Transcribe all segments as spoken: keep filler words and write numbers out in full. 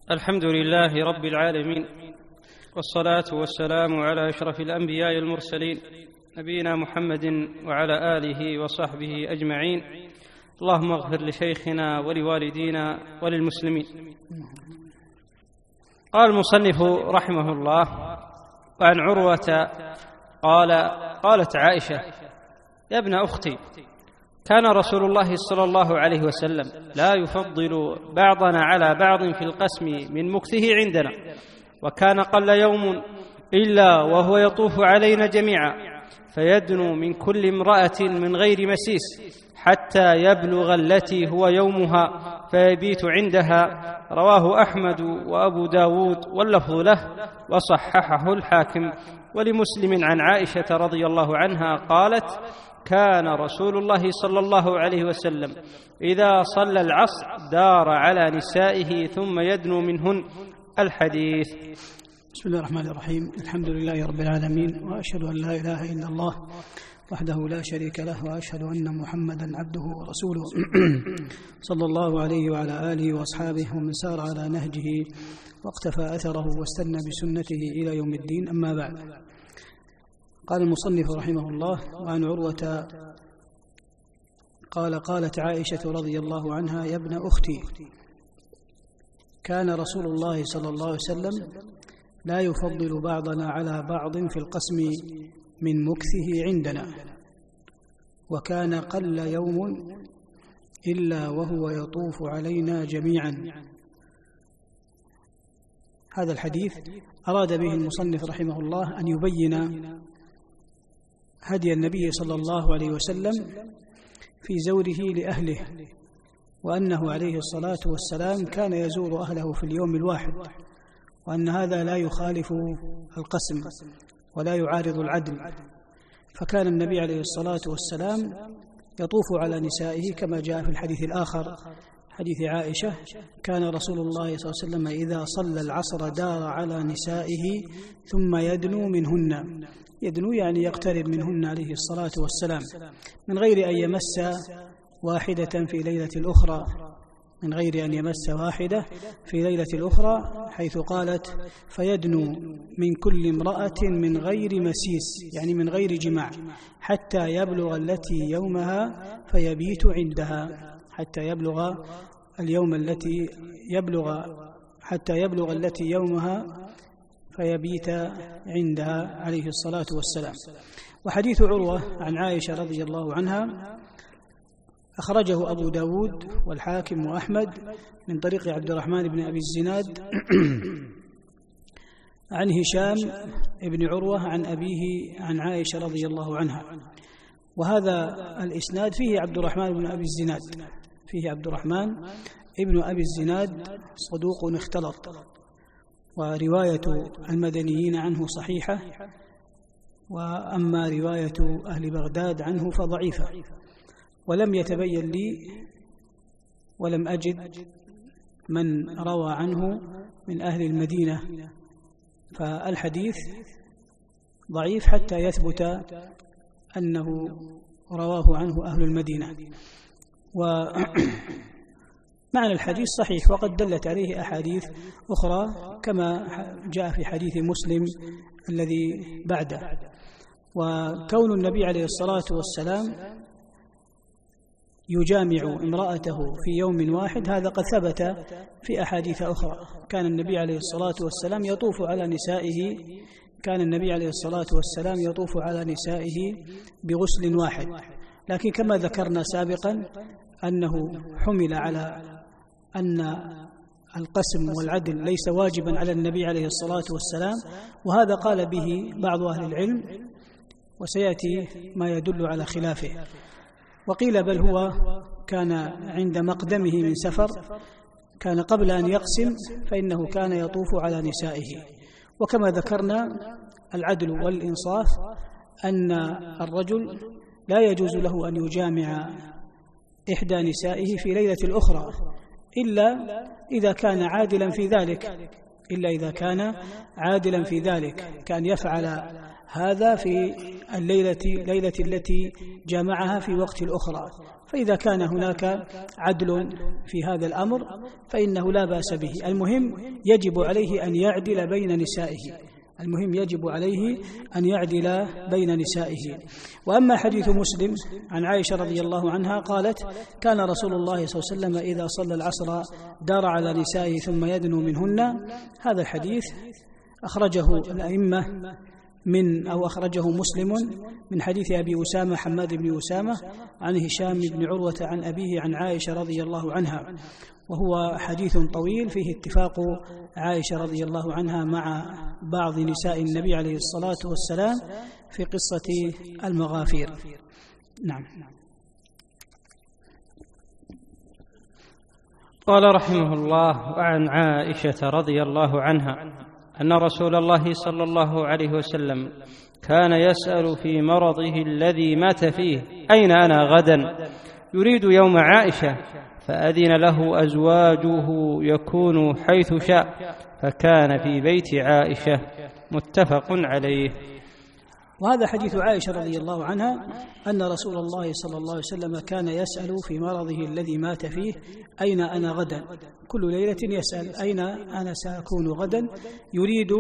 الحمد لله رب العالمين، والصلاة والسلام على أشرف الأنبياء المرسلين نبينا محمد وعلى آله وصحبه أجمعين. اللهم اغفر لشيخنا ولوالدينا وللمسلمين. قال المصنف رحمه الله: وعن عروة قال: قالت عائشة: يا ابن أختي، كان رسول الله صلى الله عليه وسلم لا يفضل بعضنا على بعض في القسم من مكثه عندنا، وكان قل يوم إلا وهو يطوف علينا جميعا، فيدنو من كل امرأة من غير مسيس حتى يبلغ التي هو يومها فيبيت عندها. رواه أحمد وأبو داود واللفظ له، وصححه الحاكم. ولمسلم عن عائشة رضي الله عنها قالت: كان رسول الله صلى الله عليه وسلم إذا صلى العصر دار على نسائه ثم يدنو منهن. الحديث. بسم الله الرحمن الرحيم. الحمد لله رب العالمين، وأشهد أن لا إله إلا الله وحده لا شريك له، وأشهد أن محمدا عبده ورسوله صلى الله عليه وعلى آله وأصحابه ومن سار على نهجه واقتفى أثره واستنى بسنته إلى يوم الدين. أما بعد، قال المصنف رحمه الله: وعن عروة قال: قالت عائشة رضي الله عنها: يا ابن أختي، كان رسول الله صلى الله عليه وسلم لا يفضل بعضنا على بعض في القسم من مكثه عندنا، وكان قل يوم إلا وهو يطوف علينا جميعا. هذا الحديث أراد به المصنف رحمه الله أن يبين هدي النبي صلى الله عليه وسلم في زوره لأهله، وأنه عليه الصلاة والسلام كان يزور أهله في اليوم الواحد، وأن هذا لا يخالف القسم ولا يعارض العدل. فكان النبي عليه الصلاة والسلام يطوف على نسائه كما جاء في الحديث الآخر، حديث عائشة: كان رسول الله صلى الله عليه وسلم إذا صلى العصر دار على نسائه ثم يدنو منهن. يدنو يعني يقترب منهن عليه الصلاة والسلام، من غير أن يمس واحدة في ليلة الأخرى، من غير أن يمس واحدة في ليلة الأخرى، حيث قالت: فيدنو من كل امرأة من غير مسيس، يعني من غير جماع، حتى يبلغ التي يومها فيبيت عندها، حتى يبلغ اليوم التي يبلغ حتى يبلغ التي يومها فيبيت عندها عليه الصلاة والسلام. وحديث عروة عن عائشة رضي الله عنها أخرجه أبو داود والحاكم وأحمد من طريق عبد الرحمن بن أبي الزناد عن هشام بن عروة عن أبيه عن عائشة رضي الله عنها. وهذا الإسناد فيه عبد الرحمن بن أبي الزناد فيه عبد الرحمن ابن أبي الزناد صدوق اختلط، ورواية المدنيين عنه صحيحة، وأما رواية أهل بغداد عنه فضعيفة. ولم يتبين لي ولم أجد من روى عنه من أهل المدينة، فالحديث ضعيف حتى يثبت أنه رواه عنه أهل المدينة. ومعنى الحديث صحيح، وقد دلت عليه أحاديث أخرى كما جاء في حديث مسلم الذي بعده. وكون النبي عليه الصلاة والسلام يجامع امرأته في يوم واحد هذا قد ثبت في أحاديث أخرى. كان النبي عليه الصلاة والسلام يطوف على نسائه كان النبي عليه الصلاة والسلام يطوف على نسائه بغسل واحد، لكن كما ذكرنا سابقا أنه حمل على أن القسم والعدل ليس واجبا على النبي عليه الصلاة والسلام، وهذا قال به بعض أهل العلم، وسيأتي ما يدل على خلافه. وقيل بل هو كان عند مقدمه من سفر، كان قبل أن يقسم فإنه كان يطوف على نسائه. وكما ذكرنا العدل والإنصاف أن الرجل لا يجوز له أن يجامع إحدى نسائه في ليلة الأخرى إلا إذا كان عادلا في ذلك، إلا إذا كان عادلا في ذلك، كان يفعل هذا في الليلة ليلة التي جامعها في وقت الأخرى. فإذا كان هناك عدل في هذا الأمر فإنه لا بأس به. المهم يجب عليه أن يعدل بين نسائه، المهم يجب عليه أن يعدل بين نسائه. وأما حديث مسلم عن عائشة رضي الله عنها قالت: كان رسول الله صلى الله عليه وسلم إذا صلى العصر دار على نسائه ثم يدنو منهن. هذا الحديث أخرجه الأئمة من أو أخرجه مسلم من حديث أبي أسامة حماد بن أسامة عن هشام بن عروة عن أبيه عن عائشة رضي الله عنها، وهو حديث طويل فيه اتفاق عائشة رضي الله عنها مع بعض نساء النبي عليه الصلاة والسلام في قصة المغافير. نعم. قال رحمه الله: وعن عائشة رضي الله عنها أن رسول الله صلى الله عليه وسلم كان يسأل في مرضه الذي مات فيه: أين أنا غدا؟ يريد يوم عائشة، فأذن له أزواجه يكون حيث شاء، فكان في بيت عائشة. متفق عليه. وهذا حديث عائشة رضي الله عنها أن رسول الله صلى الله عليه وسلم كان يسأل في مرضه الذي مات فيه: أين أنا غدا؟ كل ليلة يسأل: أين أنا سأكون غدا؟ يريد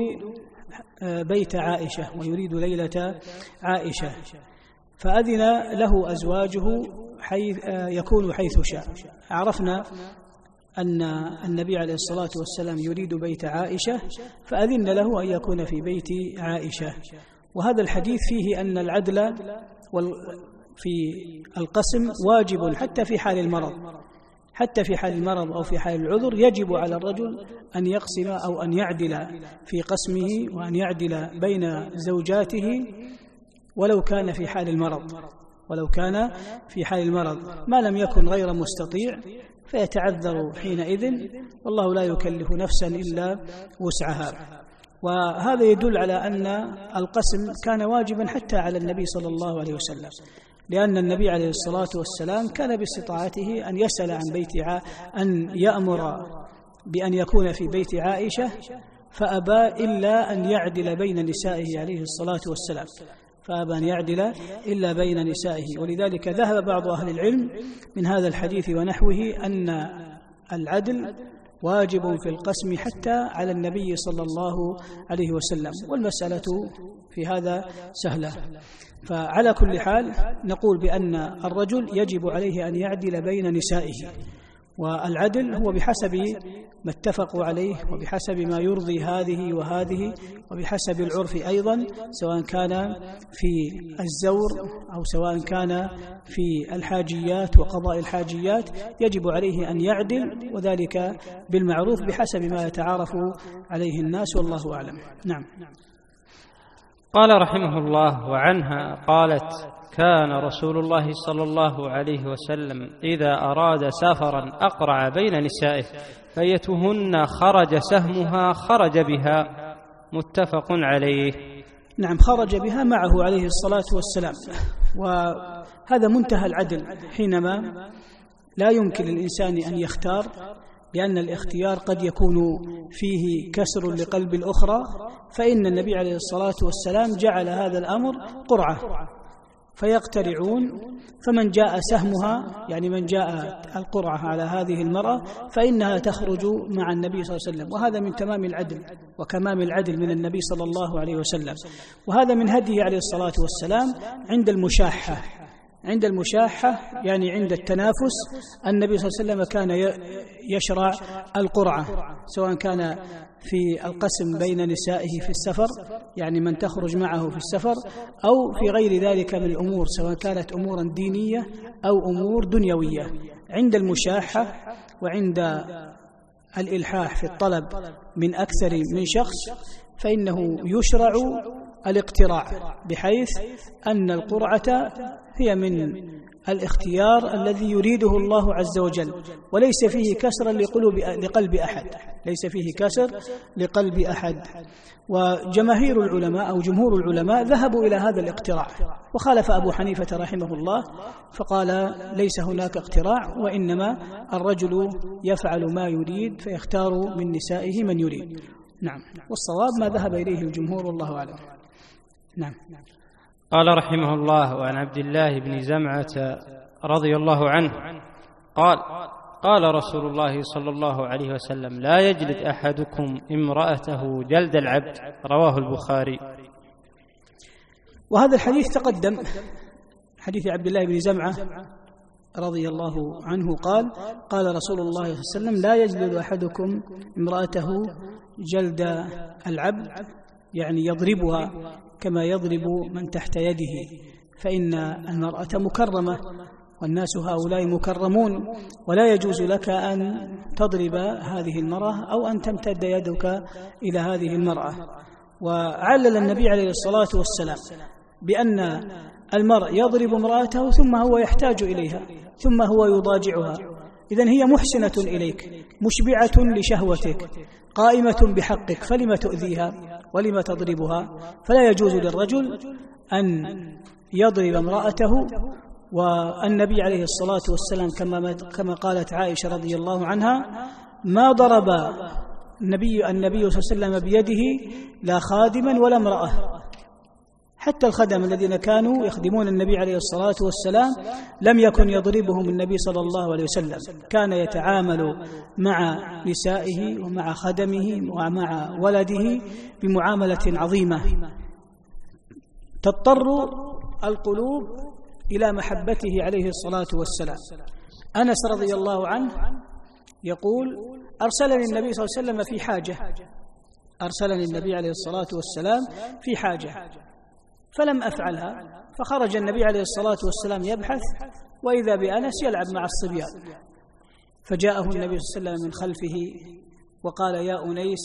بيت عائشة ويريد ليلة عائشة، فأذن له أزواجه حيث يكون حيث شاء. عرفنا أن النبي عليه الصلاة والسلام يريد بيت عائشة، فأذن له أن يكون في بيت عائشة. وهذا الحديث فيه أن العدل في القسم واجب حتى في حال المرض، حتى في حال المرض أو في حال العذر يجب على الرجل أن يقسم أو أن يعدل في قسمه وأن يعدل بين زوجاته ولو كان في حال المرض، ولو كان في حال المرض ما لم يكن غير مستطيع فيتعذر حينئذ، والله لا يكلف نفسا إلا وسعها. وهذا يدل على أن القسم كان واجبا حتى على النبي صلى الله عليه وسلم، لأن النبي عليه الصلاة والسلام كان باستطاعته أن يسأل عن بيت ع... أن يأمر بأن يكون في بيت عائشة، فأبى إلا أن يعدل بين نسائه عليه الصلاة والسلام، فأبى أن يعدل إلا بين نسائه. ولذلك ذهب بعض أهل العلم من هذا الحديث ونحوه أن العدل واجب في القسم حتى على النبي صلى الله عليه وسلم، والمسألة في هذا سهلة. فعلى كل حال نقول بأن الرجل يجب عليه أن يعدل بين نسائه، والعدل هو بحسب ما اتفقوا عليه وبحسب ما يرضي هذه وهذه وبحسب العرف أيضا، سواء كان في الزور أو سواء كان في الحاجيات وقضاء الحاجيات، يجب عليه أن يعدل، وذلك بالمعروف بحسب ما يتعارف عليه الناس، والله أعلم. نعم. قال رحمه الله: وعنها قالت: كان رسول الله صلى الله عليه وسلم إذا أراد سفرا أقرع بين نسائه، فأيتهن خرج سهمها خرج بها. متفق عليه. نعم، خرج بها معه عليه الصلاة والسلام. وهذا منتهى العدل، حينما لا يمكن للإنسان أن يختار، لأن الاختيار قد يكون فيه كسر لقلب الأخرى، فإن النبي عليه الصلاة والسلام جعل هذا الأمر قرعة، فيقترعون، فمن جاء سهمها يعني من جاء القرعة على هذه المرأة فإنها تخرج مع النبي صلى الله عليه وسلم. وهذا من تمام العدل وكمام العدل من النبي صلى الله عليه وسلم، وهذا من هديه عليه الصلاة والسلام عند المشاحة. عند المشاحة يعني عند التنافس، النبي صلى الله عليه وسلم كان يشرع القرعة، سواء كان في القسم بين نسائه في السفر، يعني من تخرج معه في السفر، أو في غير ذلك من الأمور، سواء كانت أمورا دينية أو أمور دنيوية. عند المشاحة وعند الإلحاح في الطلب من أكثر من شخص فإنه يشرع الاقتراع، بحيث أن القرعة هي من الاختيار الذي يريده الله عز وجل، وليس فيه كسر لقلب لقلب أحد، ليس فيه كسر لقلب أحد. وجماهير العلماء أو جمهور العلماء ذهبوا إلى هذا الاقتراع، وخالف أبو حنيفة رحمه الله فقال ليس هناك اقتراع، وإنما الرجل يفعل ما يريد فيختار من نسائه من يريد. نعم، والصواب ما ذهب إليه الجمهور والله أعلم. نعم. قال رحمه الله: وعن عبد الله بن زمعة رضي الله عنه قال: قال رسول الله صلى الله عليه وسلم: لا يجلد أحدكم امرأته جلد العبد. رواه البخاري. وهذا الحديث تقدم، حديث عبد الله بن زمعة رضي الله عنه قال: قال رسول الله صلى الله عليه وسلم: لا يجلد أحدكم امرأته جلد العبد، يعني يضربها كما يضرب من تحت يده، فإن المرأة مكرمة والناس هؤلاء مكرمون، ولا يجوز لك أن تضرب هذه المرأة أو أن تمتد يدك إلى هذه المرأة. وعلل النبي عليه الصلاة والسلام بأن المرء يضرب امرأته ثم هو يحتاج إليها ثم هو يضاجعها، إذن هي محسنة إليك مشبعة لشهوتك قائمة بحقك، فلم تؤذيها ولم تضربها؟ فلا يجوز للرجل أن يضرب امرأته. والنبي عليه الصلاة والسلام كما كما قالت عائشة رضي الله عنها: ما ضرب النبي النبي صلى الله عليه وسلم بيده لا خادما ولا امرأة. حتى الخدم الذين كانوا يخدمون النبي عليه الصلاة والسلام لم يكن يضربهم النبي صلى الله عليه وسلم، كان يتعامل مع نسائه ومع خدمه ومع ولده بمعاملة عظيمة تضطر القلوب إلى محبته عليه الصلاة والسلام. أنس رضي الله عنه يقول: أرسلني النبي صلى الله عليه وسلم في حاجة أرسلني النبي عليه الصلاة والسلام في حاجة فلم أفعلها، فخرج النبي عليه الصلاة والسلام يبحث، وإذا بأنس يلعب مع الصبيان، فجاءه النبي صلى الله عليه وسلم من خلفه وقال: يا أنيس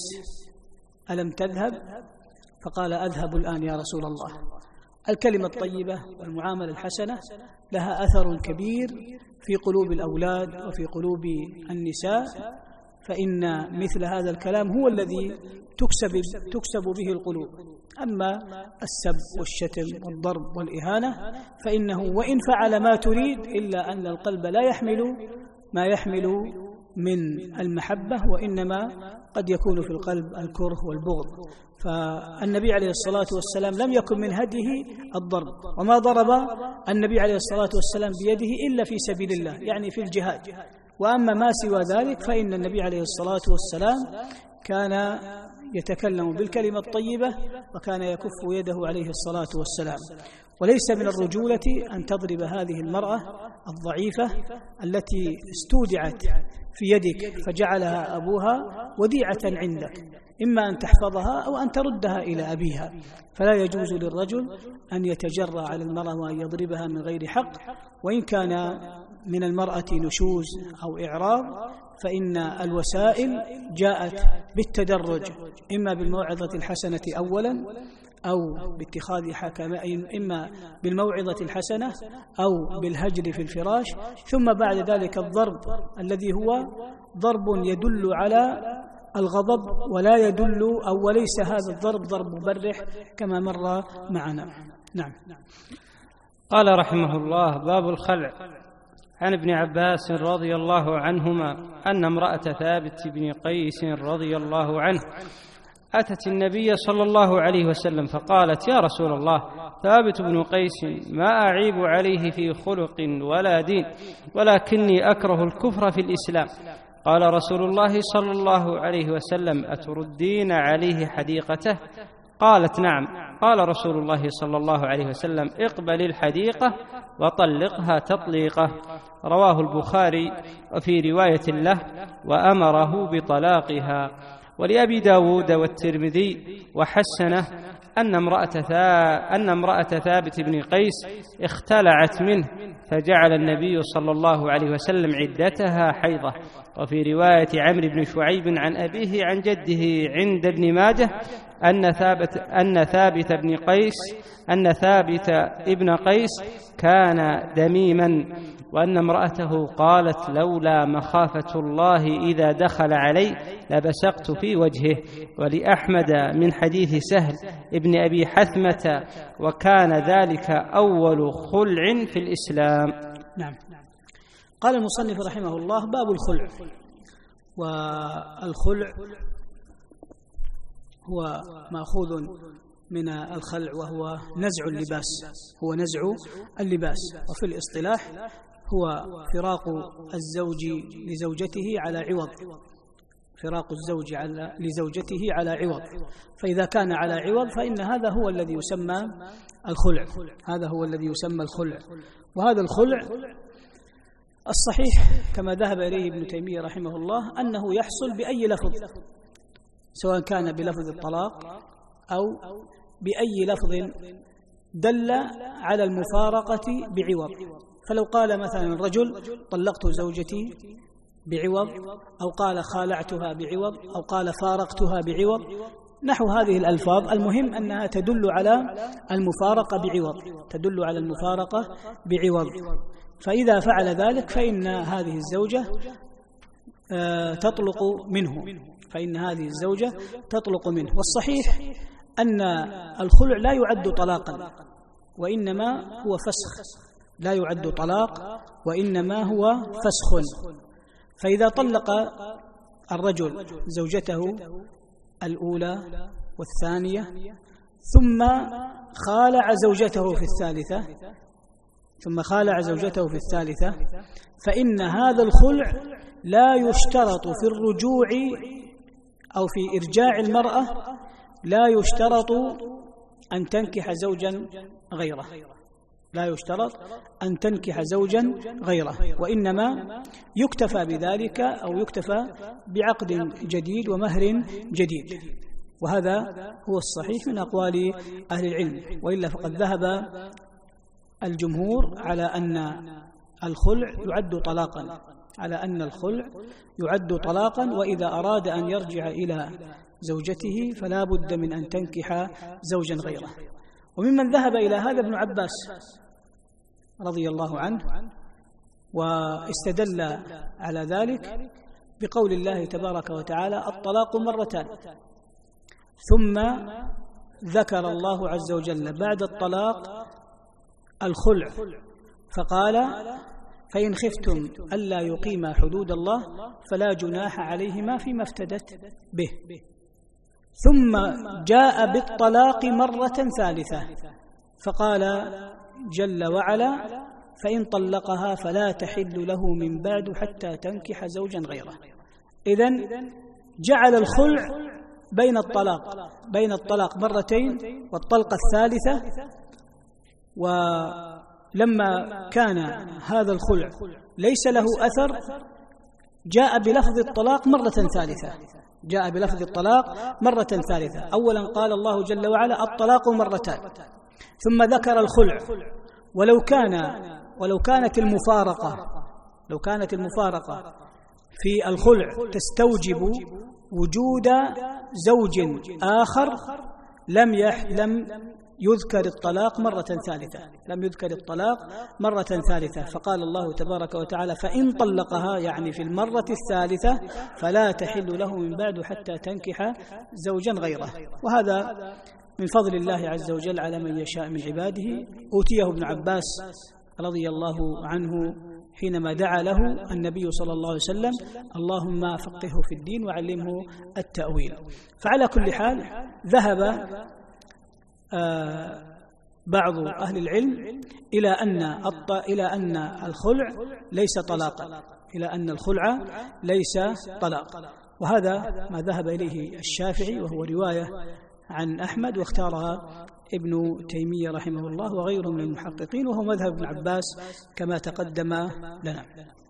ألم تذهب؟ فقال: أذهب الآن يا رسول الله. الكلمة الطيبة والمعاملة الحسنة لها أثر كبير في قلوب الأولاد وفي قلوب النساء، فإن مثل هذا الكلام هو الذي تكسب, تكسب به القلوب. أما السب والشتم والضرب والإهانة فإنه وإن فعل ما تريد إلا أن القلب لا يحمل ما يحمل من المحبة، وإنما قد يكون في القلب الكره والبغض. فالنبي عليه الصلاة والسلام لم يكن من هديه الضرب، وما ضرب النبي عليه الصلاة والسلام بيده إلا في سبيل الله، يعني في الجهاد. وأما ما سوى ذلك فإن النبي عليه الصلاة والسلام كان يتكلم بالكلمة الطيبة وكان يكف يده عليه الصلاة والسلام. وليس من الرجولة أن تضرب هذه المرأة الضعيفة التي استودعت في يدك فجعلها أبوها وديعة عندك، إما أن تحفظها أو أن تردها إلى أبيها. فلا يجوز للرجل أن يتجرى على المرأة وأن يضربها من غير حق، وإن كان من المرأة نشوز أو إعراض فإن الوسائل جاءت بالتدرج، إما بالموعظة الحسنة أولا أو باتخاذ حكمين، إما بالموعظة الحسنة أو بالهجر في الفراش، ثم بعد ذلك الضرب الذي هو ضرب يدل على الغضب ولا يدل أو وليس هذا الضرب ضرب مبرح كما مر معنا. نعم. قال رحمه الله: باب الخلع. عن ابن عباس رضي الله عنهما أن امرأة ثابت بن قيس رضي الله عنه أتت النبي صلى الله عليه وسلم فقالت: يا رسول الله، ثابت بن قيس ما أعيب عليه في خلق ولا دين، ولكني أكره الكفر في الإسلام. قال رسول الله صلى الله عليه وسلم: أتردين عليه حديقته؟ قالت: نعم. قال رسول الله صلى الله عليه وسلم: اقبل الحديقة وطلقها تطليقة. رواه البخاري. وفي رواية له: وأمره بطلاقها. ولأبي داود والترمذي وحسنه أن امرأة, ثا أن امرأة ثابت بن قيس اختلعت منه فجعل النبي صلى الله عليه وسلم عدتها حيضة. وفي رواية عمرو بن شعيب عن أبيه عن جده عند ابن ماجه أن ثابت, أن ثابت بن قيس أن ثابت ابن قيس كان دميما، وأن امرأته قالت: لولا مخافة الله إذا دخل علي لبسقت في وجهه. ولأحمد من حديث سهل ابن أبي حثمة: وكان ذلك أول خلع في الإسلام. نعم. قال المصنف رحمه الله: باب الخلع. والخلع هو مأخوذ من الخلع وهو نزع اللباس، هو نزع اللباس، وفي الاصطلاح هو فراق الزوج لزوجته على عوض، فراق الزوج على لزوجته على عوض. فإذا كان على عوض فإن هذا هو الذي يسمى الخلع، هذا هو الذي يسمى الخلع. وهذا الخلع الصحيح كما ذهب إليه ابن تيمية رحمه الله أنه يحصل بأي لفظ، سواء كان بلفظ الطلاق أو بأي لفظ دل على المفارقة بعوض. فلو قال مثلا الرجل طلقت زوجتي بعوض، أو قال خالعتها بعوض، أو قال فارقتها بعوض، نحو هذه الألفاظ، المهم أنها تدل على المفارقة بعوض، تدل على المفارقة بعوض. فإذا فعل ذلك فإن هذه الزوجة تطلق منه، فإن هذه الزوجة تطلق منه. والصحيح أن الخلع لا يعد طلاقا، وإنما هو فسخ، لا يعد طلاق وإنما هو فسخ. فإذا طلق الرجل زوجته الأولى والثانية ثم خالع زوجته في الثالثة ثم خالع زوجته في الثالثة فإن هذا الخلع لا يشترط في الرجوع أو في إرجاع المرأة، لا يشترط أن تنكح زوجا غيره، لا يشترط أن تنكح زوجا غيره، وإنما يكتفى بذلك أو يكتفى بعقد جديد ومهر جديد. وهذا هو الصحيح من أقوال أهل العلم. وإلا فقد ذهب الجمهور على أن الخلع يعد طلاقا، على أن الخلع يعد طلاقا، وإذا أراد أن يرجع إلى زوجته فلا بد من أن تنكح زوجا غيره. وممن ذهب إلى هذا ابن عباس رضي الله عنه، واستدل على ذلك بقول الله تبارك وتعالى الطلاق مرتان، ثم ذكر الله عز وجل بعد الطلاق الخلع فقال فإن خفتم ألا يقيما حدود الله فلا جناح عليهما فيما افتدت به، ثم جاء بالطلاق مرة ثالثة فقال جل وعلا فإن طلقها فلا تحل له من بعد حتى تنكح زوجا غيره. إذن جعل الخلع بين الطلاق بين الطلاق مرتين والطلقة الثالثة. ولما كان هذا الخلع ليس له أثر جاء بلفظ الطلاق مرة ثالثة، جاء بلفظ الطلاق مرة ثالثة. أولا قال الله جل وعلا الطلاق مرتان، ثم ذكر الخلع. ولو كان ولو كانت المفارقة لو كانت المفارقة في الخلع تستوجب وجود زوج آخر لم يح لم يذكر الطلاق مرة ثالثة لم يذكر الطلاق مرة ثالثة فقال الله تبارك وتعالى فإن طلقها، يعني في المرة الثالثة، فلا تحل له من بعد حتى تنكح زوجا غيره. وهذا من فضل الله عز وجل على من يشاء من عباده. أوتيه ابن عباس رضي الله عنه حينما دعا له النبي صلى الله عليه وسلم اللهم فقهه في الدين وعلمه التأويل. فعلى كل حال ذهب آه بعض أهل العلم إلى أن إلى أن الخلع ليس طلاقا، إلى أن الخلع ليس طلاق. وهذا ما ذهب إليه الشافعي، وهو رواية عن أحمد، واختارها ابن تيمية رحمه الله وغيره من المحققين، وهو مذهب ابن عباس كما تقدم لنا.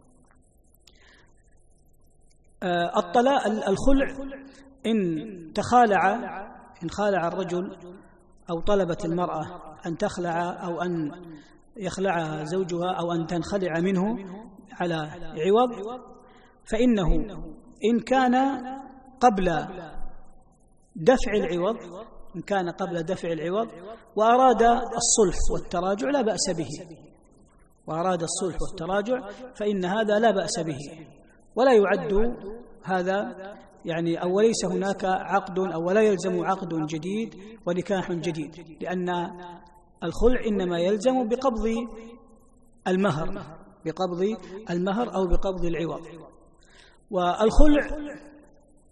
آه الطلاق الخلع إن تخالع إن خالع الرجل أو طلبت المرأة أن تخلع أو أن يخلعها زوجها أو أن تنخلع منه على عوض، فإنه إن كان قبل دفع العوض إن كان قبل دفع العوض وأراد الصلح والتراجع لا بأس به وأراد الصلح والتراجع فإن هذا لا بأس به، ولا يعد هذا يعني أو ليس هناك عقد أو ولا يلزم عقد جديد ونكاح جديد، لأن الخلع إنما يلزم بقبض المهر بقبض المهر أو بقبض العوض. والخلع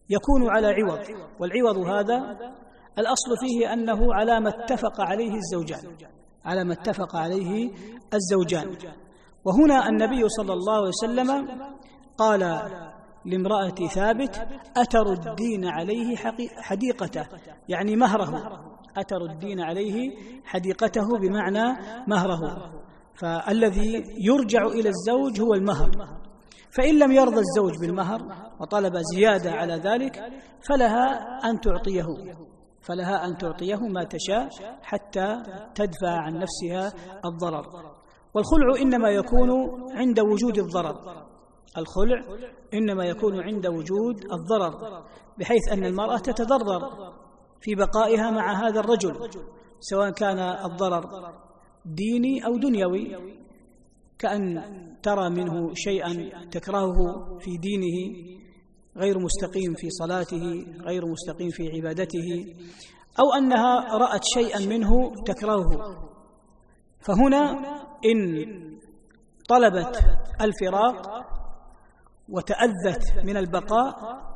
يكون على عوض، والعوض هذا الأصل فيه أنه على ما اتفق عليه الزوجان، على ما اتفق عليه الزوجان. وهنا النبي صلى الله عليه وسلم قال لامرأة ثابت: أتردين عليه حديقته، يعني مهره، أتردين عليه حديقته بمعنى مهره. فالذي يرجع إلى الزوج هو المهر، فإن لم يرضى الزوج بالمهر وطلب زيادة على ذلك فلها أن تعطيه فلها أن تعطيه ما تشاء حتى تدفع عن نفسها الضرر. والخلع إنما يكون عند وجود الضرر، الخلع إنما يكون عند وجود الضرر، بحيث أن المرأة تتضرر في بقائها مع هذا الرجل، سواء كان الضرر ديني أو دنيوي، كأن ترى منه شيئا تكرهه في دينه، غير مستقيم في صلاته، غير مستقيم في عبادته، أو أنها رأت شيئا منه تكرهه. فهنا إن طلبت الفراق وتأذت من البقاء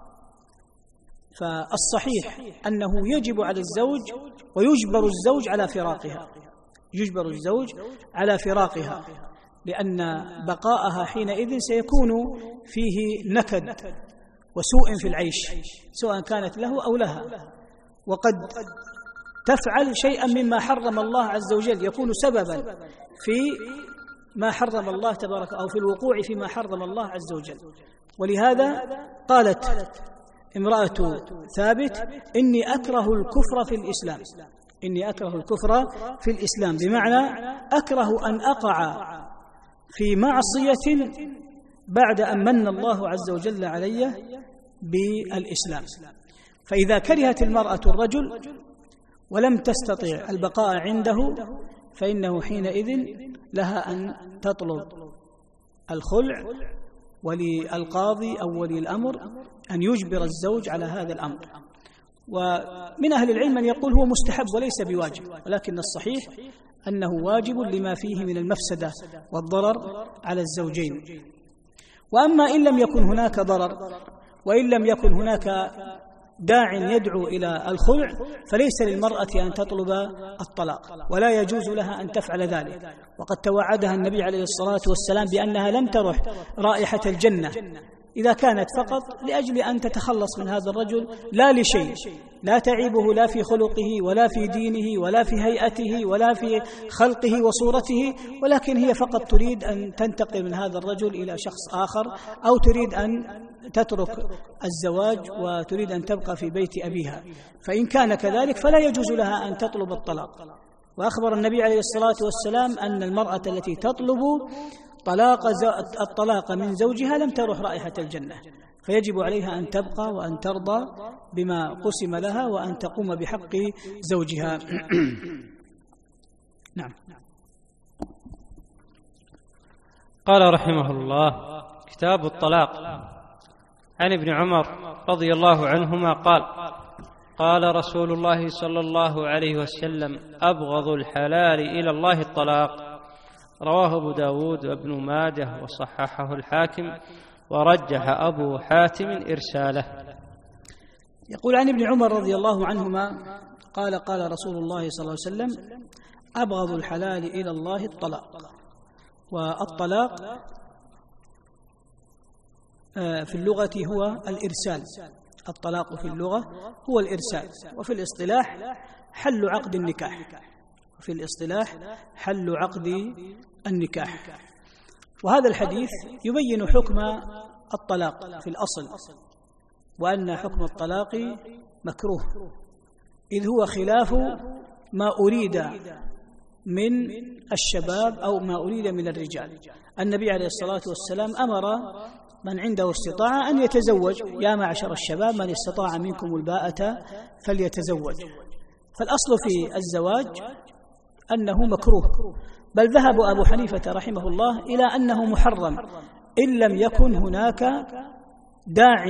فالصحيح أنه يجب على الزوج ويجبر الزوج على فراقها، يجبر الزوج على فراقها، لأن بقاءها حينئذ سيكون فيه نكد وسوء في العيش، سواء كانت له أو لها، وقد تفعل شيئا مما حرم الله عز وجل، يكون سببا في ما حرم الله تبارك أو في الوقوع فيما حرم الله عز وجل. ولهذا قالت امرأة ثابت: إني أكره الكفر في الإسلام، إني أكره الكفر في الإسلام، بمعنى أكره أن أقع في معصية بعد أن من الله عز وجل علي بالإسلام. فإذا كرهت المرأة الرجل ولم تستطع البقاء عنده فإنه حينئذ لها أن تطلب الخلع، وللقاضي أو ولي الأمر أن يجبر الزوج على هذا الأمر. ومن أهل العلم من يقول هو مستحب وليس بواجب، ولكن الصحيح أنه واجب لما فيه من المفسدة والضرر على الزوجين. وأما إن لم يكن هناك ضرر وإن لم يكن هناك داع يدعو إلى الخلع فليس للمرأة أن تطلب الطلاق، ولا يجوز لها أن تفعل ذلك. وقد توعدها النبي عليه الصلاة والسلام بأنها لم ترح رائحة الجنة إذا كانت فقط لأجل أن تتخلص من هذا الرجل، لا لشيء، لا تعيبه لا في خلقه ولا في دينه ولا في هيئته ولا في خلقه وصورته، ولكن هي فقط تريد أن تنتقل من هذا الرجل إلى شخص آخر، أو تريد أن تترك الزواج وتريد أن تبقى في بيت أبيها. فإن كان كذلك فلا يجوز لها أن تطلب الطلاق. وأخبر النبي عليه الصلاة والسلام أن المرأة التي تطلب طلاق الطلاق من زوجها لم تروح رائحة الجنة، فيجب عليها أن تبقى وأن ترضى بما قسم لها وأن تقوم بحق زوجها. نعم. قال رحمه الله: كتاب الطلاق. عن ابن عمر رضي الله عنهما قال: قال رسول الله صلى الله عليه وسلم: أبغض الحلال إلى الله الطلاق. رواه أبو داود وابن ماجه وصححه الحاكم ورجح أبو حاتم إرساله. يقول عن ابن عمر رضي الله عنهما قال: قال رسول الله صلى الله عليه وسلم: أبغض الحلال إلى الله الطلاق. والطلاق في اللغة هو الإرسال، الطلاق في اللغة هو الإرسال، وفي الاصطلاح حل عقد النكاح، في الاصطلاح حل عقد النكاح. وهذا الحديث يبين حكم الطلاق في الأصل، وأن حكم الطلاق مكروه، إذ هو خلاف ما أريد من الشباب أو ما أريد من الرجال. النبي عليه الصلاة والسلام أمر من عنده استطاعة أن يتزوج: يا معشر الشباب من استطاع منكم الباءة فليتزوج. فالأصل في الزواج أنه مكروه، بل ذهب أبو حنيفة رحمه الله إلى أنه محرم إن لم يكن هناك داع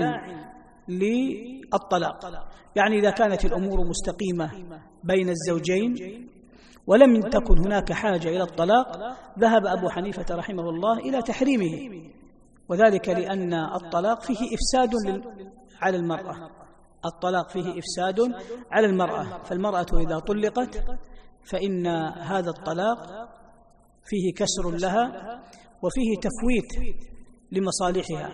للطلاق، يعني إذا كانت الأمور مستقيمة بين الزوجين ولم تكن هناك حاجة إلى الطلاق ذهب أبو حنيفة رحمه الله إلى تحريمه. وذلك لأن الطلاق فيه إفساد على المرأة، الطلاق فيه إفساد على المرأة، فالمرأة إذا طلقت فإن هذا الطلاق فيه كسر لها وفيه تفويت لمصالحها،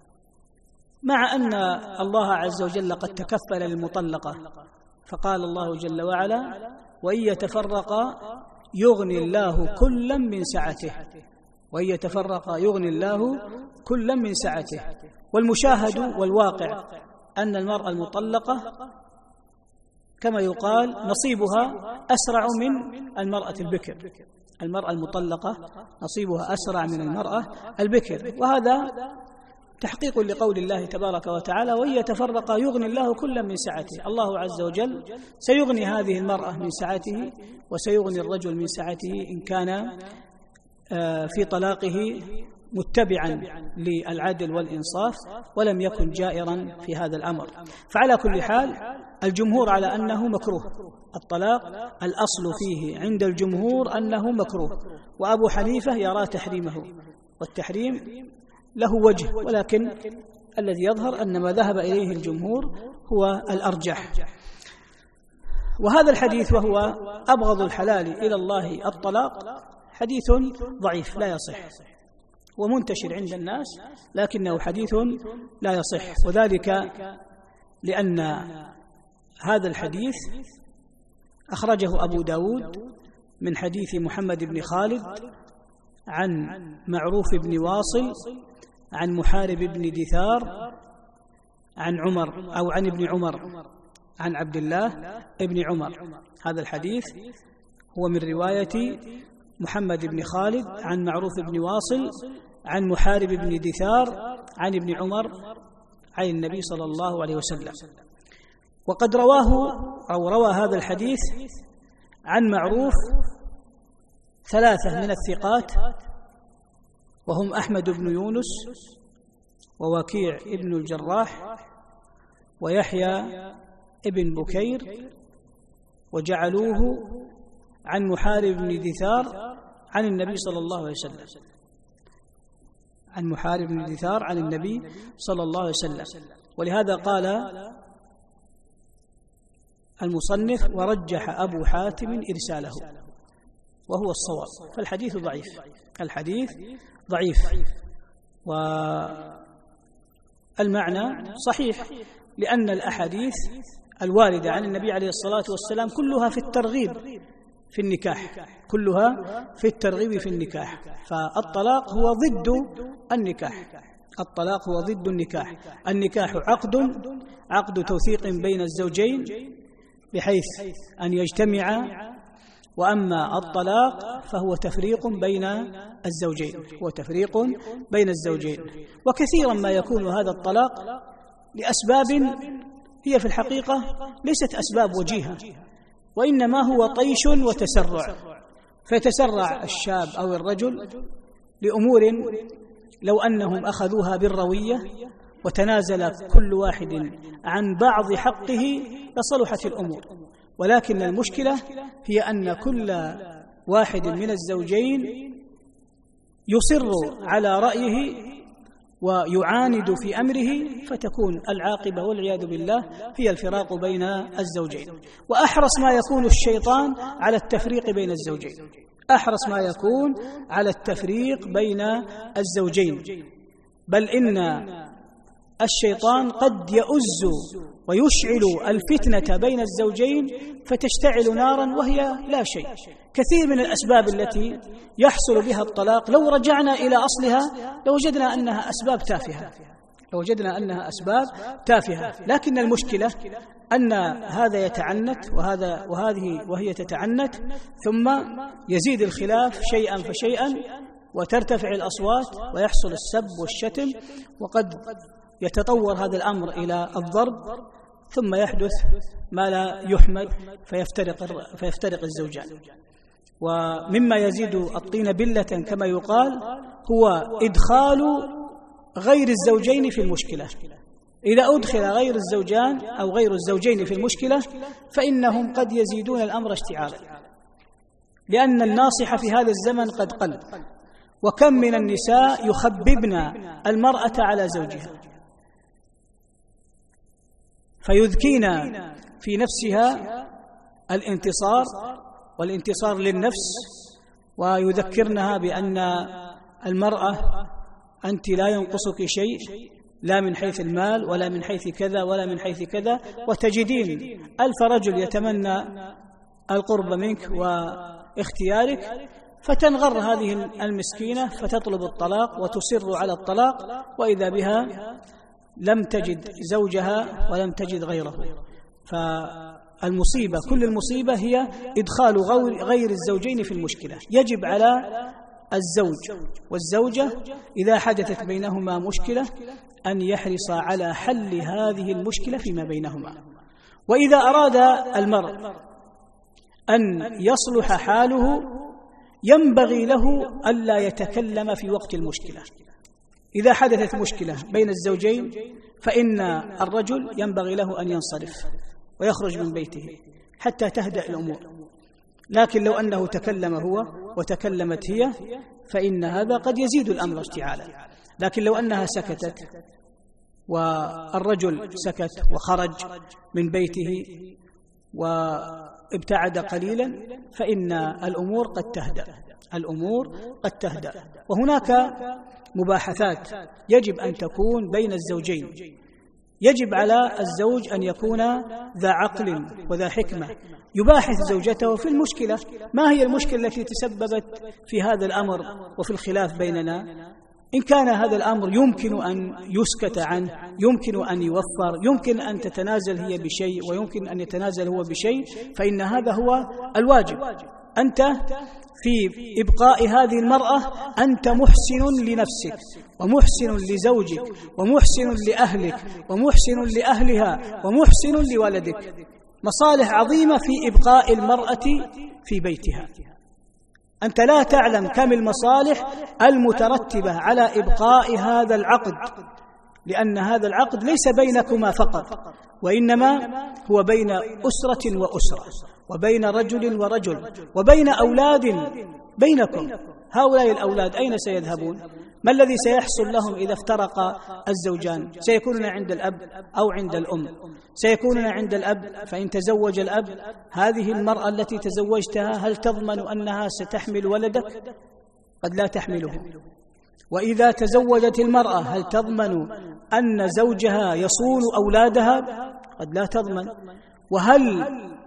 مع أن الله عز وجل قد تكفل للمطلقة، فقال الله جل وعلا: وإن يتفرقا يغني الله كلا من سعته، وإن يتفرقا يغني الله كلا من سعته. والمشاهد والواقع أن المرأة المطلقة كما يقال نصيبها أسرع من المرأة البكر، المرأة المطلقة نصيبها أسرع من المرأة البكر، وهذا تحقيق لقول الله تبارك وتعالى: وإن يتفرقا يغني الله كلا من سعته. الله عز وجل سيغني هذه المرأة من سعته، وسيغني الرجل من سعته إن كان في طلاقه متبعا للعدل والإنصاف ولم يكن جائرا في هذا الأمر. فعلى كل حال الجمهور على أنه مكروه، الطلاق الأصل فيه عند الجمهور أنه مكروه، وأبو حنيفة يرى تحريمه، والتحريم له وجه، ولكن الذي يظهر أن ما ذهب إليه الجمهور هو الأرجح. وهذا الحديث وهو أبغض الحلال إلى الله الطلاق حديث ضعيف لا يصح، ومنتشر عند الناس، لكنه حديث لا يصح، وذلك لأن هذا الحديث أخرجه أبو داود من حديث محمد بن خالد عن معروف بن واصل عن محارب بن دثار عن عمر أو عن ابن عمر عن عبد الله ابن عمر. هذا الحديث هو من رواية محمد بن خالد عن معروف بن واصل عن محارب بن دثار عن ابن عمر عن النبي صلى الله عليه وسلم. وقد رواه أو روى هذا الحديث عن معروف ثلاثة من الثقات، وهم أحمد بن يونس ووكيع ابن الجراح ويحيى ابن بكير، وجعلوه عن محارب بن دثار عن النبي صلى الله عليه وسلم، عن محارب بن دثار عن النبي صلى الله عليه وسلم. ولهذا قال المصنف: ورجح أبو حاتم إرساله، وهو الصواب، فالحديث ضعيف، الحديث ضعيف، والمعنى صحيح، لأن الأحاديث الواردة عن النبي عليه الصلاة والسلام كلها في الترغيب في النكاح، كلها في الترغيب في النكاح، فالطلاق هو ضد النكاح، الطلاق هو ضد النكاح. النكاح عقد عقد توثيق بين الزوجين بحيث أن يجتمعا، وأما الطلاق فهو تفريق بين الزوجين، هو تفريق بين الزوجين. وكثيرا ما يكون هذا الطلاق لأسباب هي في الحقيقة ليست أسباب وجيهة، وإنما هو طيش وتسرع، فيتسرع الشاب أو الرجل لأمور لو أنهم أخذوها بالروية وتنازل كل واحد عن بعض حقه لصلحت الأمور. ولكن المشكلة هي أن كل واحد من الزوجين يصر على رأيه ويعاند في أمره، فتكون العاقبة والعياذ بالله هي الفراق بين الزوجين. وأحرص ما يكون الشيطان على التفريق بين الزوجين، أحرص ما يكون على التفريق بين الزوجين، بل إن الشيطان قد يؤز ويشعل الفتنة بين الزوجين فتشتعل نارا وهي لا شيء. كثير من الأسباب التي يحصل بها الطلاق لو رجعنا إلى أصلها لوجدنا أنها أسباب تافهة، لوجدنا أنها أسباب تافهة لكن المشكلة أن هذا يتعنت وهذا وهذه وهي تتعنت، ثم يزيد الخلاف شيئا فشيئا وترتفع الأصوات ويحصل السب والشتم، وقد يتطور هذا الأمر إلى الضرب، ثم يحدث ما لا يحمد فيفترق فيفترق الزوجان. ومما يزيد الطين بلة كما يقال هو إدخال غير الزوجين في المشكلة. إذا أدخل غير الزوجان أو غير الزوجين في المشكلة فإنهم قد يزيدون الأمر اشتعالا، لأن الناصح في هذا الزمن قد قل، وكم من النساء يخببن المرأة على زوجها فيذكين في نفسها الانتصار والانتصار للنفس، ويذكرنها بأن المرأة أنت لا ينقصك شيء، لا من حيث المال ولا من حيث كذا ولا من حيث كذا، وتجدين ألف رجل يتمنى القرب منك واختيارك، فتنغر هذه المسكينة فتطلب الطلاق وتصر على الطلاق، وإذا بها لم تجد زوجها ولم تجد غيره. فالمصيبة كل المصيبة هي إدخال غير الزوجين في المشكلة. يجب على الزوج والزوجة إذا حدثت بينهما مشكلة أن يحرص على حل هذه المشكلة فيما بينهما. وإذا أراد المرء أن يصلح حاله ينبغي له ألا يتكلم في وقت المشكلة. إذا حدثت مشكلة بين الزوجين فإن الرجل ينبغي له أن ينصرف ويخرج من بيته حتى تهدأ الأمور. لكن لو أنه تكلم هو وتكلمت هي فإن هذا قد يزيد الأمر اشتعالا. لكن لو أنها سكتت والرجل سكت وخرج من بيته وابتعد قليلا فإن الأمور قد تهدأ الأمور قد تهدأ وهناك مباحثات يجب أن تكون بين الزوجين. يجب على الزوج أن يكون ذا عقل وذا حكمة، يباحث زوجته في المشكلة. ما هي المشكلة التي تسببت في هذا الأمر وفي الخلاف بيننا؟ إن كان هذا الأمر يمكن أن يسكت عنه، يمكن أن يوفر، يمكن أن تتنازل هي بشيء ويمكن أن يتنازل هو بشيء، فإن هذا هو الواجب. أنت في إبقاء هذه المرأة أنت محسن لنفسك ومحسن لزوجك ومحسن لأهلك ومحسن لأهلها ومحسن لولدك. مصالح عظيمة في إبقاء المرأة في بيتها. أنت لا تعلم كم المصالح المترتبة على إبقاء هذا العقد، لأن هذا العقد ليس بينكما فقط، وإنما هو بين أسرة وأسرة، وبين رجل ورجل، وبين أولاد بينكم. هؤلاء الأولاد أين سيذهبون؟ ما الذي سيحصل لهم إذا افترق الزوجان؟ سيكونون عند الأب أو عند الأم. سيكونون عند الأب، فإن تزوج الأب هذه المرأة التي تزوجتها هل تضمن أنها ستحمل ولدك؟ قد لا تحمله. وإذا تزوجت المرأة هل تضمن أن زوجها يصون أولادها؟ قد لا تضمن. وهل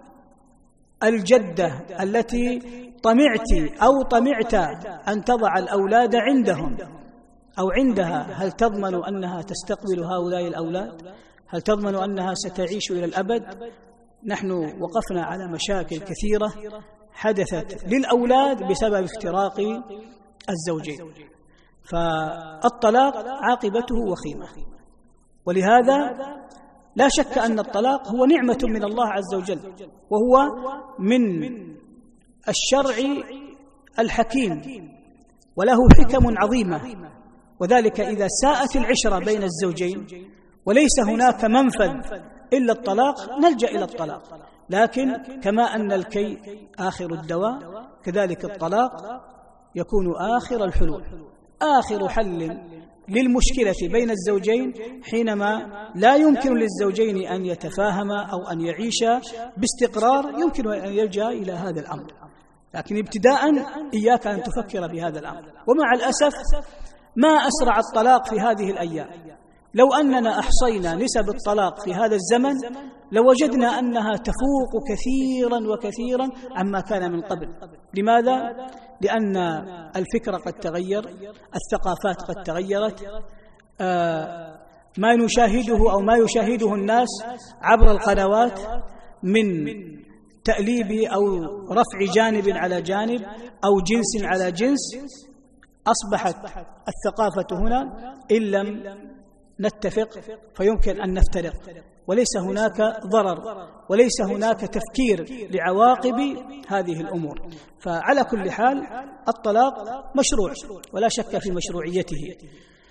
الجدة التي طمعت أو طمعت أن تضع الأولاد عندهم أو عندها هل تضمن أنها تستقبل هؤلاء الأولاد؟ هل تضمن أنها ستعيش إلى الأبد؟ نحن وقفنا على مشاكل كثيرة حدثت للأولاد بسبب افتراق الزوجين. فالطلاق عاقبته وخيمة، ولهذا لا شك أن الطلاق هو نعمة من الله عز وجل، وهو من الشرع الحكيم وله حكم عظيمة. وذلك إذا ساءت العشرة بين الزوجين وليس هناك منفذ إلا الطلاق نلجأ إلى الطلاق. لكن كما أن الكي آخر الدواء كذلك الطلاق يكون آخر الحلول، آخر حل للمشكلة بين الزوجين حينما لا يمكن للزوجين أن يتفاهما أو أن يعيشا باستقرار. يمكن أن يلجأ إلى هذا الأمر، لكن ابتداء إياك أن تفكر بهذا الأمر. ومع الأسف ما أسرع الطلاق في هذه الأيام. لو أننا أحصينا نسب الطلاق في هذا الزمن لوجدنا أنها تفوق كثيرا وكثيرا عما كان من قبل. لماذا؟ لأن الفكر قد تغير، الثقافات قد تغيرت، آه ما نشاهده أو ما يشاهده الناس عبر القنوات من تأليب أو رفع جانب على جانب أو جنس على جنس، أصبحت الثقافة هنا إن لم نتفق فيمكن أن نفترق، وليس هناك ضرر وليس هناك تفكير لعواقب هذه الأمور. فعلى كل حال الطلاق مشروع ولا شك في مشروعيته،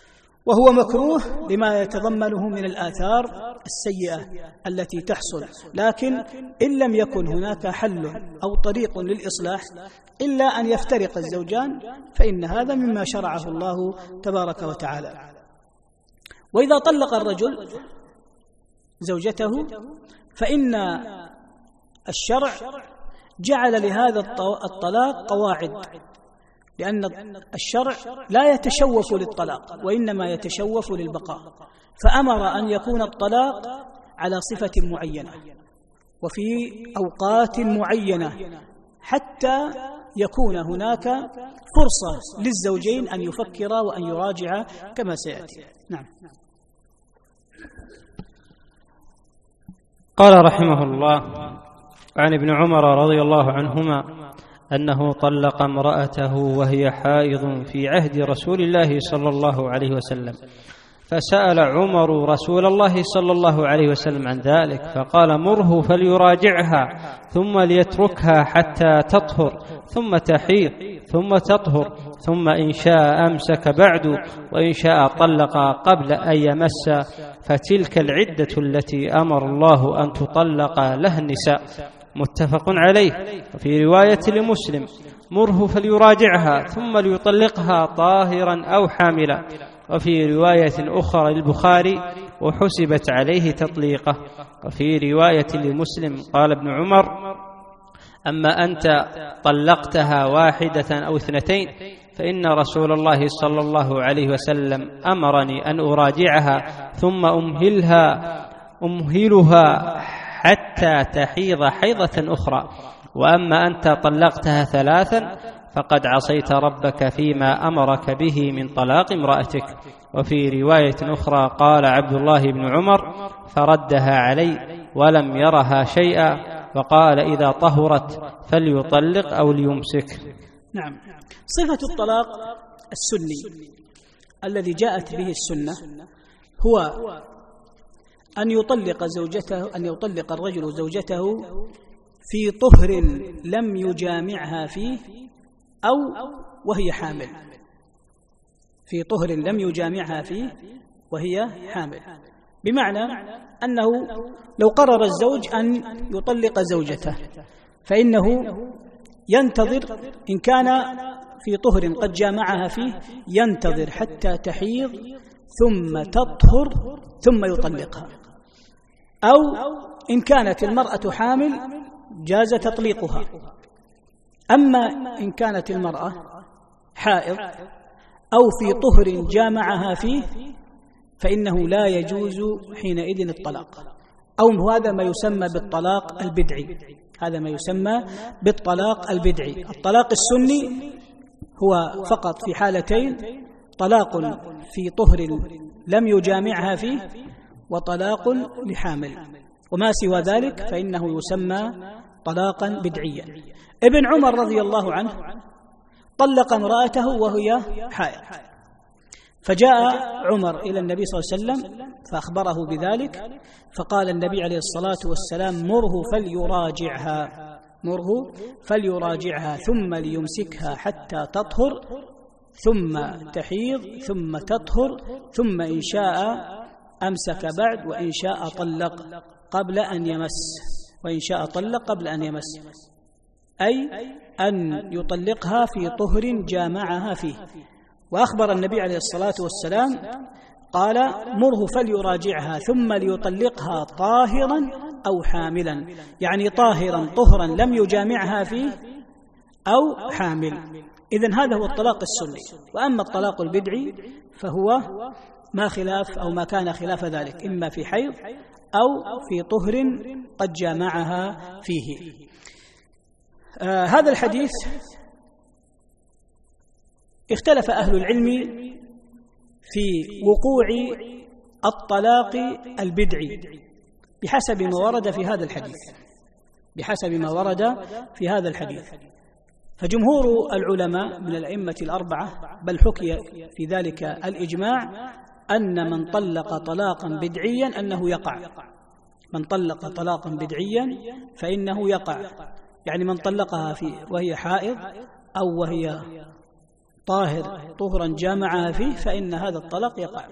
وهو مكروه لما يتضمنه من الآثار السيئة التي تحصل، لكن إن لم يكن هناك حل أو طريق للإصلاح إلا أن يفترق الزوجان فإن هذا مما شرعه الله تبارك وتعالى. وإذا طلق الرجل زوجته فإن الشرع جعل لهذا الطلاق قواعد، لأن الشرع لا يتشوف للطلاق وإنما يتشوف للبقاء، فأمر أن يكون الطلاق على صفة معينة وفي أوقات معينة حتى يكون هناك فرصة للزوجين أن يفكرا وأن يراجعا كما سيأتي. نعم. قال رحمه الله: عن ابن عمر رضي الله عنهما أنه طلق امرأته وهي حائض في عهد رسول الله صلى الله عليه وسلم، فسأل عمر رسول الله صلى الله عليه وسلم عن ذلك فقال: مره فليراجعها ثم ليتركها حتى تطهر ثم تحيض ثم تطهر، ثم إن شاء أمسك بعد وإن شاء طلق قبل أن يمس، فتلك العدة التي أمر الله أن تطلق لها النساء. متفق عليه. وفي رواية لمسلم: مره فليراجعها ثم ليطلقها طاهرا أو حاملا. وفي رواية أخرى للبخاري: وحسبت عليه تطليقه. وفي رواية لمسلم قال ابن عمر: أما أنت طلقتها واحدة أو اثنتين فإن رسول الله صلى الله عليه وسلم أمرني أن أراجعها ثم أمهلها أمهلها حتى تحيض حيضة أخرى، وأما أنت طلقتها ثلاثا فقد عصيت ربك فيما أمرك به من طلاق امرأتك. وفي رواية أخرى قال عبد الله بن عمر: فردها علي ولم يرها شيئا، وقال: إذا طهرت فليطلق أو ليمسك. نعم. صفة الطلاق السني الذي جاءت به السنة هو أن يطلق زوجته أن يطلق الرجل زوجته في طهر لم يجامعها فيه أو وهي حامل، في طهر لم يجامعها فيه وهي حامل، بمعنى أنه لو قرر الزوج أن يطلق زوجته فإنه ينتظر، إن كان في طهر قد جامعها فيه ينتظر حتى تحيض ثم تطهر ثم يطلقها، أو إن كانت المرأة حامل جاز تطليقها. أما إن كانت المرأة حائض أو في طهر جامعها فيه فإنه لا يجوز حينئذ الطلاق، أو هذا ما يسمى بالطلاق البدعي. هذا ما يسمى بالطلاق البدعي. الطلاق السني هو فقط في حالتين: طلاق في طهر لم يجامعها فيه وطلاق لحامل، وما سوى ذلك فإنه يسمى طلاقا بدعيا. ابن عمر رضي الله عنه طلق امرأته وهي حائض، فجاء عمر إلى النبي صلى الله عليه وسلم فأخبره بذلك، فقال النبي عليه الصلاة والسلام: مره فليراجعها مره فليراجعها ثم ليمسكها حتى تطهر ثم تحيض ثم تطهر، ثم إن شاء أمسك بعد وإن شاء طلق قبل أن يمس وإن شاء طلق قبل أن يمس، أي أن يطلقها في طهر جامعها فيه. وأخبر النبي عليه الصلاة والسلام قال: مره فليراجعها ثم ليطلقها طاهرا أو حاملا، يعني طاهرا طهرا لم يجامعها فيه أو حامل. إذن هذا هو الطلاق السني. وأما الطلاق البدعي فهو ما خلاف أو ما كان خلاف ذلك، إما في حيض أو في طهر قد جامعها فيه. آه هذا الحديث اختلف أهل العلم في وقوع الطلاق البدعي بحسب ما ورد في هذا الحديث بحسب ما ورد في هذا الحديث فجمهور العلماء من الأئمة الأربعة، بل حكي في ذلك الإجماع، أن من طلق طلاقا بدعيا أنه يقع من طلق طلاقا بدعيا فإنه يقع، يعني من طلقها في وهي حائض أو وهي طاهر طهرا جامعها فيه فإن هذا الطلاق يقع.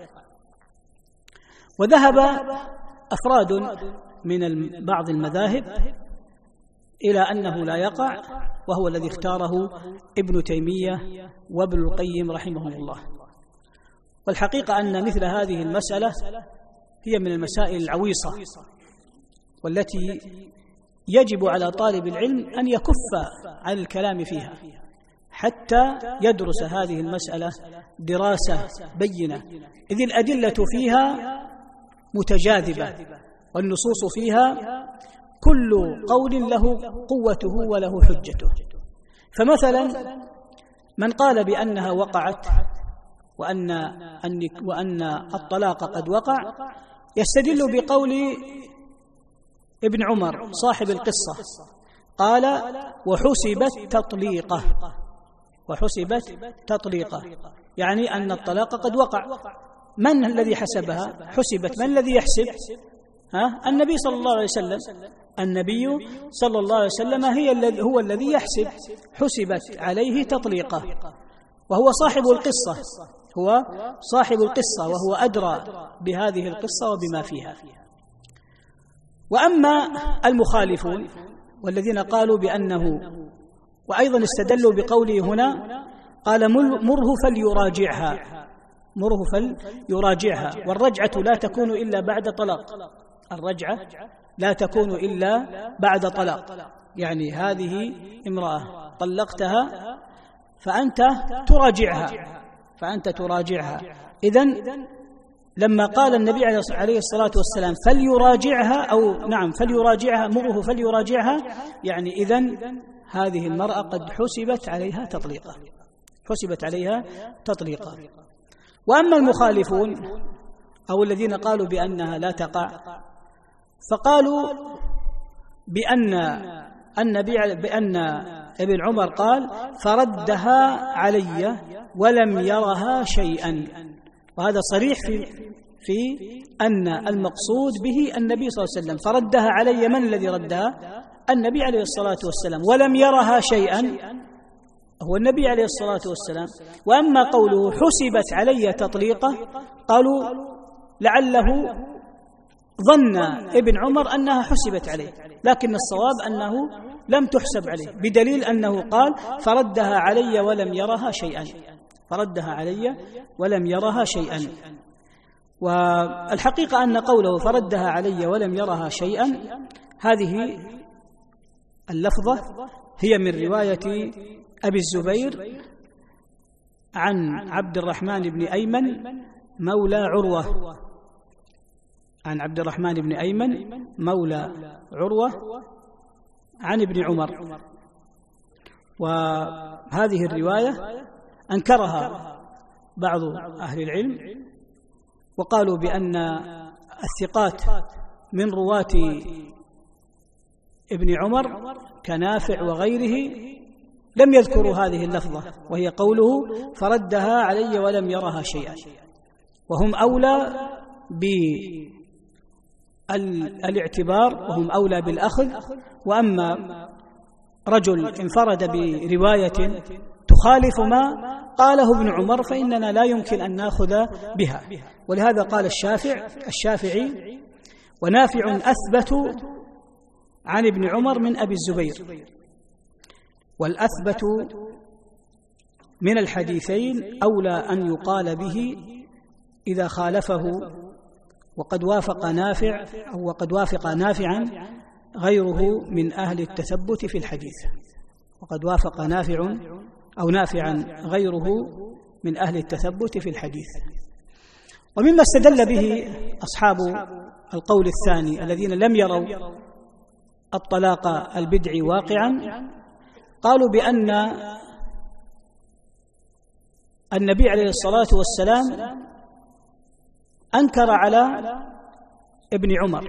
وذهب أفراد من بعض المذاهب إلى أنه لا يقع، وهو الذي اختاره ابن تيمية وابن القيم رحمهم الله. والحقيقة أن مثل هذه المسألة هي من المسائل العويصة والتي يجب على طالب العلم أن يكف عن الكلام فيها حتى يدرس هذه المسألة دراسة بينة، إذ الأدلة فيها متجاذبة والنصوص فيها كل قول له قوته وله حجته. فمثلا من قال بأنها وقعت وأن, وأن الطلاق قد وقع يستدل بقول ابن عمر صاحب القصة، قال وحسبت تطليقة، وحسبت تطليقة، يعني أن الطلاق قد وقع. من الذي حسبها؟ حسبت، من الذي يحسب؟ ها؟ النبي صلى الله عليه وسلم. النبي صلى الله عليه وسلم هي الذي هو الذي يحسب، حسبت عليه تطليقة، وهو صاحب القصة، هو صاحب القصة وهو أدرى بهذه القصة وبما فيها. وأما المخالفون والذين قالوا بأنه، وأيضا استدلوا بقوله هنا قال مره فليراجعها، مره فليراجعها، والرجعة لا تكون إلا بعد طلاق، الرجعة لا تكون إلا بعد طلاق، يعني هذه امرأة طلقتها فأنت تراجعها، فأنت تراجعها. إذن لما قال النبي عليه الصلاة والسلام فليراجعها، أو نعم فليراجعها، مره فليراجعها، يعني إذن هذه المرأة قد حسبت عليها تطليقا، حسبت عليها تطليقا. وأما المخالفون أو الذين قالوا بأنها لا تقع فقالوا بأن النبي بأن ابن عمر قال فردها علي ولم يرها شيئا، وهذا صريح في في أن المقصود به النبي صلى الله عليه وسلم، فردها علي، من الذي ردها؟ النبي عليه الصلاة والسلام، ولم يرها شيئا هو النبي عليه الصلاة والسلام. وأما قوله حسبت علي تطليقة قالوا لعله ظن ابن عمر أنها حسبت عليه، لكن الصواب أنه لم تحسب عليه، بدليل أنه قال فردها علي ولم يرها شيئا، فردها علي ولم يرها شيئا. والحقيقة أن قوله فردها علي ولم يرها شيئا هذه اللفظة هي من رواية أبي الزبير عن عبد الرحمن بن أيمن مولى عروة، عن عبد الرحمن بن أيمن مولى عروة عن ابن عمر. وهذه الرواية أنكرها بعض أهل العلم وقالوا بأن الثقات من رواة ابن عمر كنافع وغيره لم يذكروا هذه اللفظة، وهي قوله فردها علي ولم يرها شيئا، وهم أولى بالاعتبار وهم أولى بالأخذ. وأما رجل انفرد برواية تخالف ما قاله ابن عمر فإننا لا يمكن أن نأخذ بها. ولهذا قال الشافع الشافعي ونافع أثبت عن ابن عمر من أبي الزبير، والأثبت من الحديثين أولى أن يقال به إذا خالفه وقد وافق نافع أو وقد وافق نافعا غيره من أهل التثبت في الحديث، وقد وافق نافع أو نافعا غيره من أهل التثبت في الحديث. ومما استدل به أصحاب القول الثاني الذين لم يروا الطلاق البدعي واقعا قالوا بأن النبي عليه الصلاة والسلام أنكر على ابن عمر،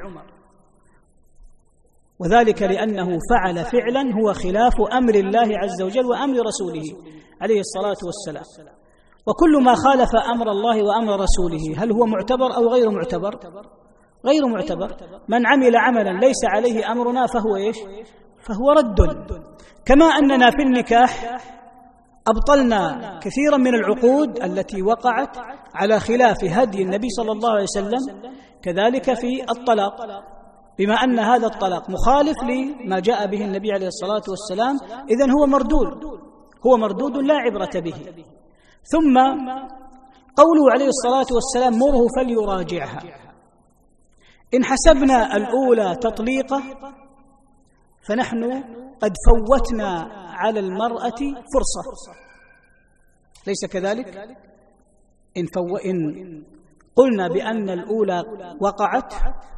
وذلك لأنه فعل فعلا هو خلاف أمر الله عز وجل وأمر رسوله عليه الصلاة والسلام. وكل ما خالف أمر الله وأمر رسوله هل هو معتبر أو غير معتبر؟ غير معتبر. من عمل عملا ليس عليه أمرنا فهو إيش؟ فهو رد. كما أننا في النكاح أبطلنا كثيرا من العقود التي وقعت على خلاف هدي النبي صلى الله عليه وسلم، كذلك في الطلاق، بما أن هذا الطلاق مخالف لما جاء به النبي عليه الصلاة والسلام، إذن هو مردود، هو مردود لا عبرة به. ثم قوله عليه الصلاة والسلام مره فليراجعها، إن حسبنا الأولى تطليقة فنحن قد فوتنا على المرأة فرصة، ليس كذلك؟ إن, فو... إن قلنا بأن الأولى وقعت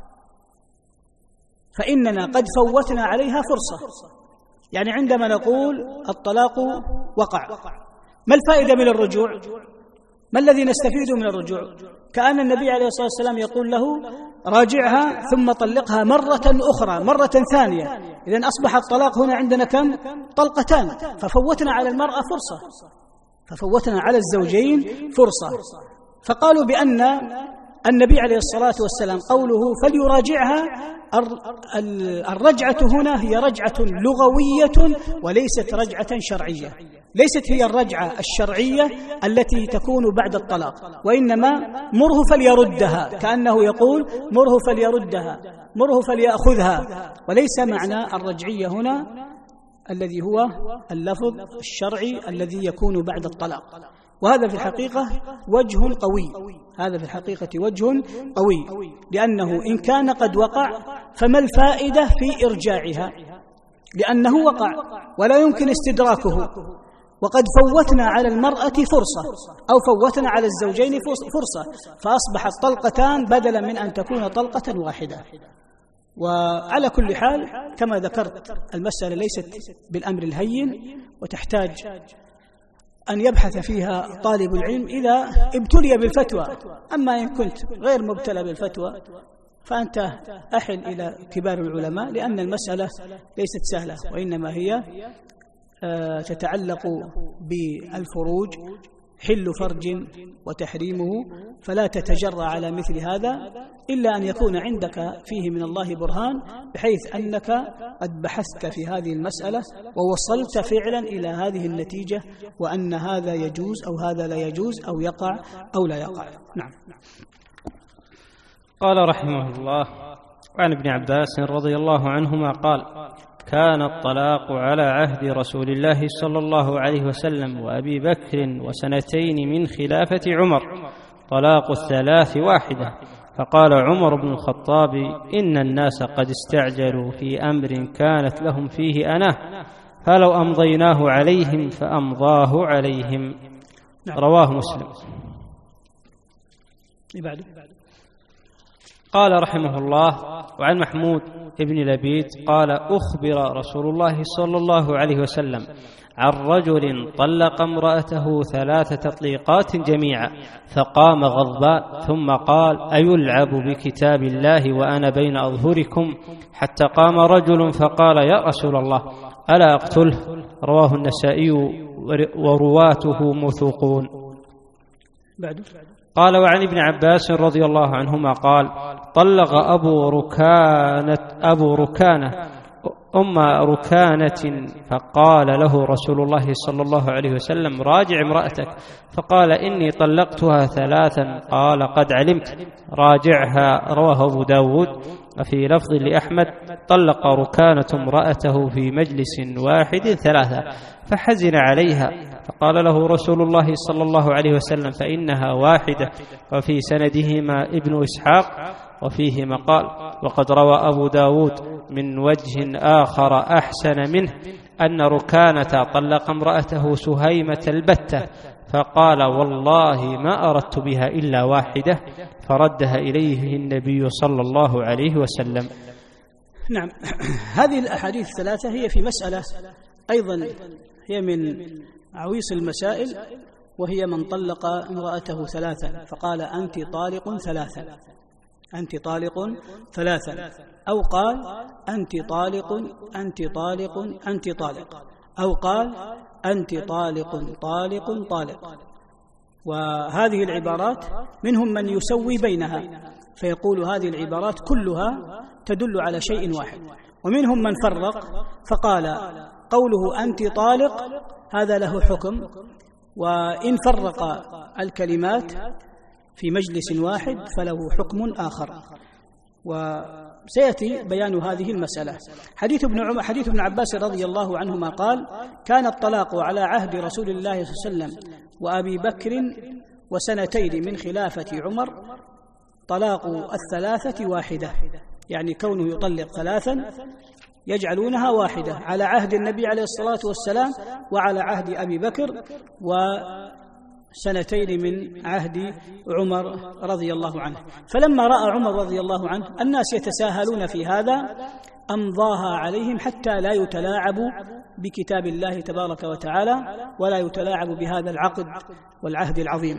فإننا قد فوتنا عليها فرصة. يعني عندما نقول الطلاق وقع، ما الفائدة من الرجوع؟ ما الذي نستفيد من الرجوع؟ كأن النبي عليه الصلاة والسلام يقول له راجعها ثم طلقها مرة أخرى، مرة ثانية. إذن أصبح الطلاق هنا عندنا كم؟ طلقتان، ففوتنا على المرأة فرصة، ففوتنا على الزوجين فرصة. فقالوا بأن النبي عليه الصلاة والسلام قوله فليراجعها، الرجعة هنا هي رجعة لغوية وليست رجعة شرعية، ليست هي الرجعة الشرعية التي تكون بعد الطلاق، وإنما مره فليردها، كأنه يقول مره فليردها، مره فليأخذها، وليس معنى الرجعية هنا الذي هو اللفظ الشرعي الذي يكون بعد الطلاق. وهذا في الحقيقة وجه قوي، هذا في الحقيقة وجه قوي، لأنه إن كان قد وقع فما الفائدة في إرجاعها؟ لأنه وقع ولا يمكن استدراكه، وقد فوتنا على المرأة فرصة أو فوتنا على الزوجين فرصة، فأصبحت طلقتان بدلا من أن تكون طلقة واحدة. وعلى كل حال كما ذكرت المسألة ليست بالأمر الهين، وتحتاج أن يبحث فيها طالب العلم إذا ابتلي بالفتوى. أما إن كنت غير مبتلى بالفتوى فأنت أحل إلى كبار العلماء، لأن المسألة ليست سهلة، وإنما هي تتعلق بالفروج، حل فرج وتحريمه، فلا تتجرأ على مثل هذا إلا أن يكون عندك فيه من الله برهان، بحيث أنك قد بحثت في هذه المسألة ووصلت فعلا إلى هذه النتيجة، وأن هذا يجوز أو هذا لا يجوز أو يقع أو لا يقع. نعم. قال رحمه الله: عن ابن عباس رضي الله عنهما قال: كان الطلاق على عهد رسول الله صلى الله عليه وسلم وأبي بكر وسنتين من خلافة عمر، طلاق الثلاث واحدة. فقال عمر بن الخطاب: إن الناس قد استعجلوا في أمر كانت لهم فيه أناه، فلو أمضيناه عليهم فأمضاه عليهم. رواه مسلم. قال رحمه الله: وعن محمود ابن لبيد قال: أخبر رسول الله صلى الله عليه وسلم عن رجل طلق امرأته ثلاث تطليقات جميعا، فقام غضبان ثم قال: أيلعب بكتاب الله وأنا بين أظهركم؟ حتى قام رجل فقال: يا رسول الله ألا أقتله؟ رواه النسائي ورواته موثوقون. قال: وعن ابن عباس رضي الله عنهما قال: طلق أبو ركانة, أبو ركانة أم ركانة، فقال له رسول الله صلى الله عليه وسلم: راجع امرأتك. فقال: إني طلقتها ثلاثا. قال: قد علمت، راجعها. رواه أبو داود. وفي لفظ لأحمد: طلق ركانة امرأته في مجلس واحد ثلاثة، فحزن عليها، فقال له رسول الله صلى الله عليه وسلم: فإنها واحدة. وفي سندهما ابن إسحاق وفيه مقال. وقد روى أبو داود من وجه آخر أحسن منه أن ركانة طلق امرأته سهيمة البتة، فقال: والله ما أردت بها إلا واحدة، فردها إليه النبي صلى الله عليه وسلم. نعم. هذه الأحاديث الثلاثة هي في مسألة أيضا هي من عويص المسائل، وهي من طلق امرأته ثلاثا فقال: أنت طالق ثلاثا، أنت طالق ثلاثا، أو قال: أنت طالق أنت طالق أنت طالق، أو قال: أنت طالق طالق طالق. وهذه العبارات منهم من يسوي بينها فيقول هذه العبارات كلها تدل على شيء واحد، ومنهم من فرق فقال قوله أنت طالق هذا له حكم، وإن فرق الكلمات في مجلس واحد فله حكم آخر، وسيأتي بيان هذه المسألة. حديث ابن عمر حديث ابن عباس رضي الله عنهما قال كان الطلاق على عهد رسول الله صلى الله عليه وسلم وأبي بكر وسنتين من خلافة عمر طلاق الثلاثة واحدة، يعني كونه يطلق ثلاثا يجعلونها واحدة على عهد النبي عليه الصلاة والسلام وعلى عهد أبي بكر وسنتين من عهد عمر رضي الله عنه. فلما رأى عمر رضي الله عنه الناس يتساهلون في هذا أمضاها عليهم حتى لا يتلاعبوا بكتاب الله تبارك وتعالى ولا يتلاعبوا بهذا العقد والعهد العظيم.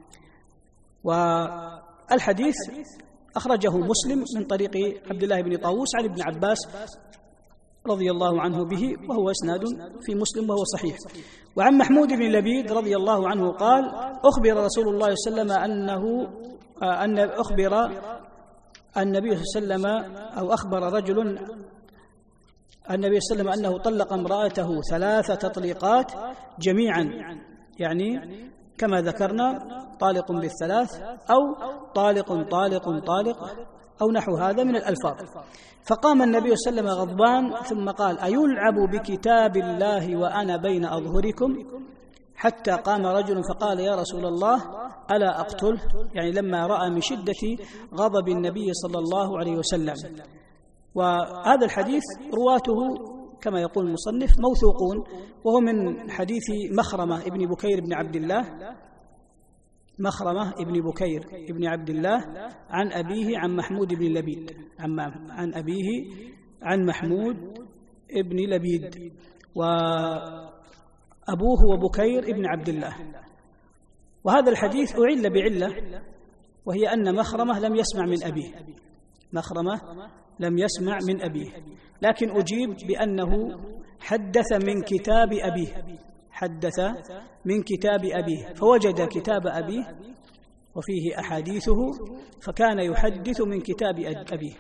والحديث أخرجه مسلم من طريق عبد الله بن طاووس عن ابن عباس رضي الله عنه به، وهو إسناد في مسلم وهو صحيح. وعن محمود بن لبيد رضي الله عنه قال أخبر رسول الله صلى الله عليه وسلم أنه أن أخبر النبي صلى الله عليه وسلم أو أخبر رجل النبي صلى الله عليه وسلم أنه طلق امرأته ثلاث تطليقات جميعا، يعني كما ذكرنا طالق بالثلاث أو طالق طالق طالق أو نحو هذا من الألفاظ. فقام النبي صلى الله عليه وسلم غضبان ثم قال أيلعب بكتاب الله وأنا بين أظهركم؟ حتى قام رجل فقال يا رسول الله ألا أقتله، يعني لما رأى من شدة غضب النبي صلى الله عليه وسلم. وهذا الحديث رواته كما يقول المصنف موثوقون، وهو من حديث مخرمة ابن بكير بن عبد الله مخرمة ابن بكير ابن عبد الله عن أبيه عن محمود بن لبيد عن أبيه عن محمود ابن لبيد، وأبوه وبكير ابن عبد الله. وهذا الحديث أعل بعلة، وهي أن مخرمة لم يسمع من أبيه مخرمة لم يسمع من أبيه لكن أجيب بأنه حدث من كتاب أبيه حدث من كتاب أبيه فوجد كتاب أبيه وفيه أحاديثه فكان يحدث من كتاب أبيه.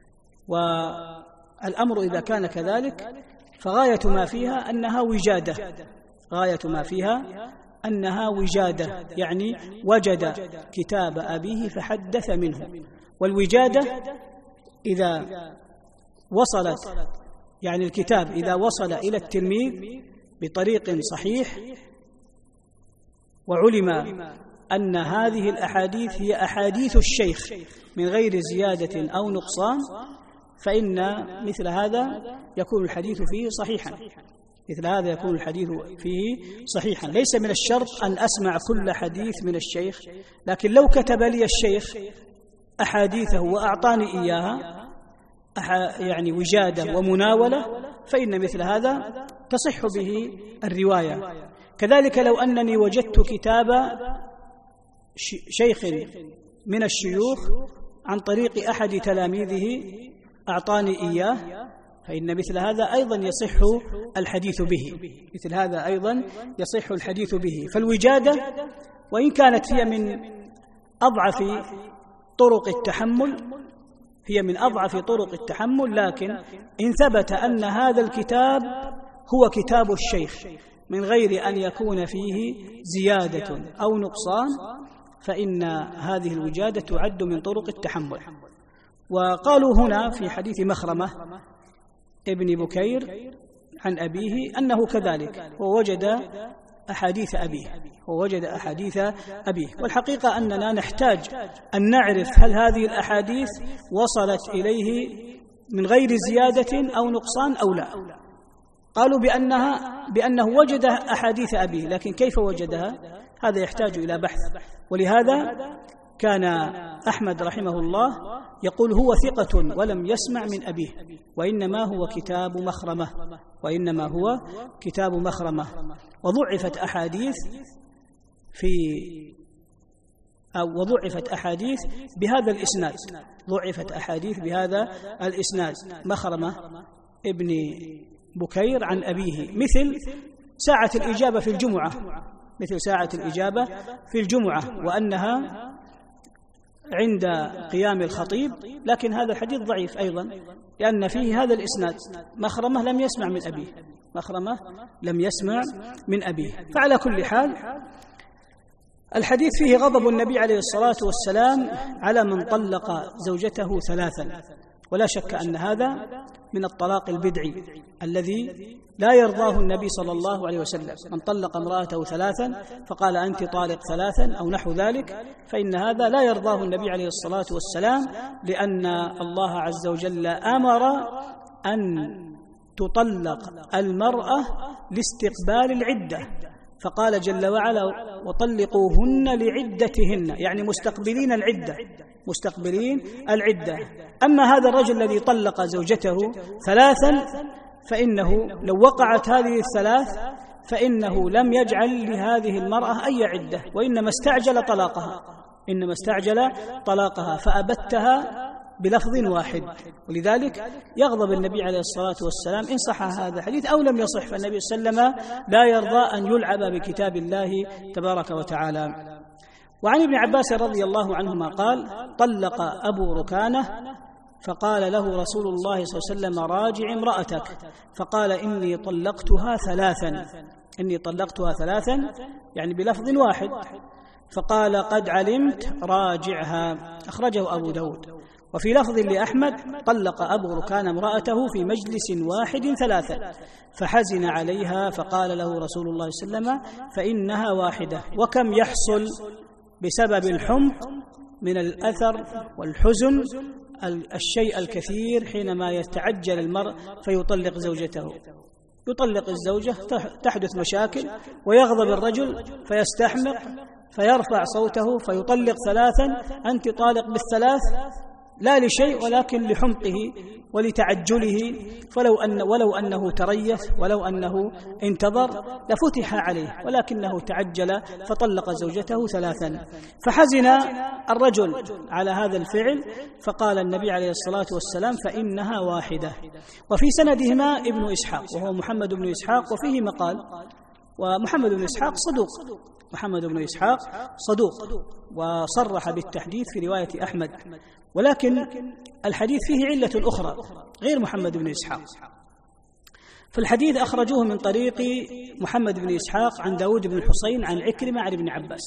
والأمر إذا كان كذلك فغاية ما فيها أنها وجادة غاية ما فيها أنها وجادة يعني وجد كتاب أبيه فحدث منه. والوجادة إذا وصلت يعني الكتاب إذا وصل إلى التلميذ بطريق صحيح وعلم أن هذه الأحاديث هي أحاديث الشيخ من غير زيادة أو نقصان فإن مثل هذا يكون الحديث فيه صحيحا مثل هذا يكون الحديث فيه صحيحا. ليس من الشرط أن أسمع كل حديث من الشيخ، لكن لو كتب لي الشيخ أحاديثه وأعطاني إياها يعني وجادة ومناولة فإن مثل هذا تصح به الرواية. كذلك لو أنني وجدت كتاب شيخ من الشيوخ عن طريق أحد تلاميذه أعطاني إياه فإن مثل هذا أيضا يصح الحديث به مثل هذا أيضا يصح الحديث به. فالوجادة وإن كانت هي من أضعف طرق التحمل هي من أضعف طرق التحمل لكن إن ثبت أن هذا الكتاب هو كتاب الشيخ من غير أن يكون فيه زيادة أو نقصان فإن هذه الوجادة تعد من طرق التحمل. وقالوا هنا في حديث مخرمة ابن بكير عن أبيه أنه كذلك ووجد أحاديث أبيه ووجد أحاديث أبيه. والحقيقة أننا نحتاج أن نعرف هل هذه الأحاديث وصلت إليه من غير زيادة أو نقصان أو لا. قالوا بأنها بأنه وجد أحاديث أبيه لكن كيف وجدها هذا يحتاج إلى بحث. ولهذا كان أحمد رحمه الله يقول هو ثقة ولم يسمع من أبيه وإنما هو كتاب مخرمة وإنما هو كتاب مخرمة. وضعفت أحاديث في أو وضعفت أحاديث بهذا الإسناد ضعفت أحاديث بهذا الإسناد مخرمة ابن بكير عن أبيه مثل ساعة الإجابة في الجمعة مثل ساعة الإجابة في الجمعة وأنها عند قيام الخطيب، لكن هذا الحديث ضعيف أيضا لأن فيه هذا الإسناد: مخرمة لم يسمع من أبيه، مخرمة لم يسمع من أبيه. فعلى كل حال الحديث فيه غضب النبي عليه الصلاة والسلام على من طلق زوجته ثلاثا، ولا شك أن هذا من الطلاق البدعي الذي لا يرضاه النبي صلى الله عليه وسلم. من طلق امرأته ثلاثا فقال أنت طالق ثلاثا أو نحو ذلك، فإن هذا لا يرضاه النبي عليه الصلاة والسلام، لأن الله عز وجل أمر أن تطلق المرأة لاستقبال العدة، فقال جل وعلا: وطلقوهن لعدتهن، يعني مستقبلين العدة، مستقبلين العدة. أما هذا الرجل الذي طلق زوجته ثلاثا فإنه لو وقعت هذه الثلاث فإنه لم يجعل لهذه المرأة أي عدة، وإنما استعجل طلاقها، إنما استعجل طلاقها فأبتها بلفظ واحد. ولذلك يغضب النبي عليه الصلاة والسلام إن صح هذا الحديث أو لم يصح، فالنبي صلى الله عليه وسلم لا يرضى أن يلعب بكتاب الله تبارك وتعالى. وعن ابن عباس رضي الله عنهما قال: طلق أبو ركانة فقال له رسول الله صلى الله عليه وسلم: راجع امرأتك، فقال: إني طلقتها ثلاثا، إني طلقتها ثلاثا يعني بلفظ واحد، فقال: قد علمت راجعها، أخرجه أبو داود. وفي لفظ لأحمد: طلق أبو ركان امرأته في مجلس واحد ثلاثا فحزن عليها، فقال له رسول الله صلى الله عليه وسلم: فإنها واحدة. وكم يحصل بسبب الحمق من الأثر والحزن الشيء الكثير حينما يتعجل المرء فيطلق زوجته. يطلق الزوجة تحدث مشاكل ويغضب الرجل فيستحمق فيرفع صوته فيطلق ثلاثا: أنت طالق بالثلاث، لا لشيء ولكن لحمقه ولتعجله، فلو أن ولو أنه تريث ولو أنه انتظر لفتح عليه، ولكنه تعجل فطلق زوجته ثلاثا. فحزن الرجل على هذا الفعل، فقال النبي عليه الصلاة والسلام: فإنها واحدة. وفي سندهما ابن إسحاق وهو محمد بن إسحاق وفيه مقال، ومحمد بن إسحاق صدوق، محمد بن إسحاق صدوق وصرح بالتحديث في رواية أحمد، ولكن الحديث فيه علة أخرى غير محمد بن إسحاق. فالحديث أخرجوه من طريق محمد بن إسحاق عن داود بن حسين عن عكرمة عن ابن عباس.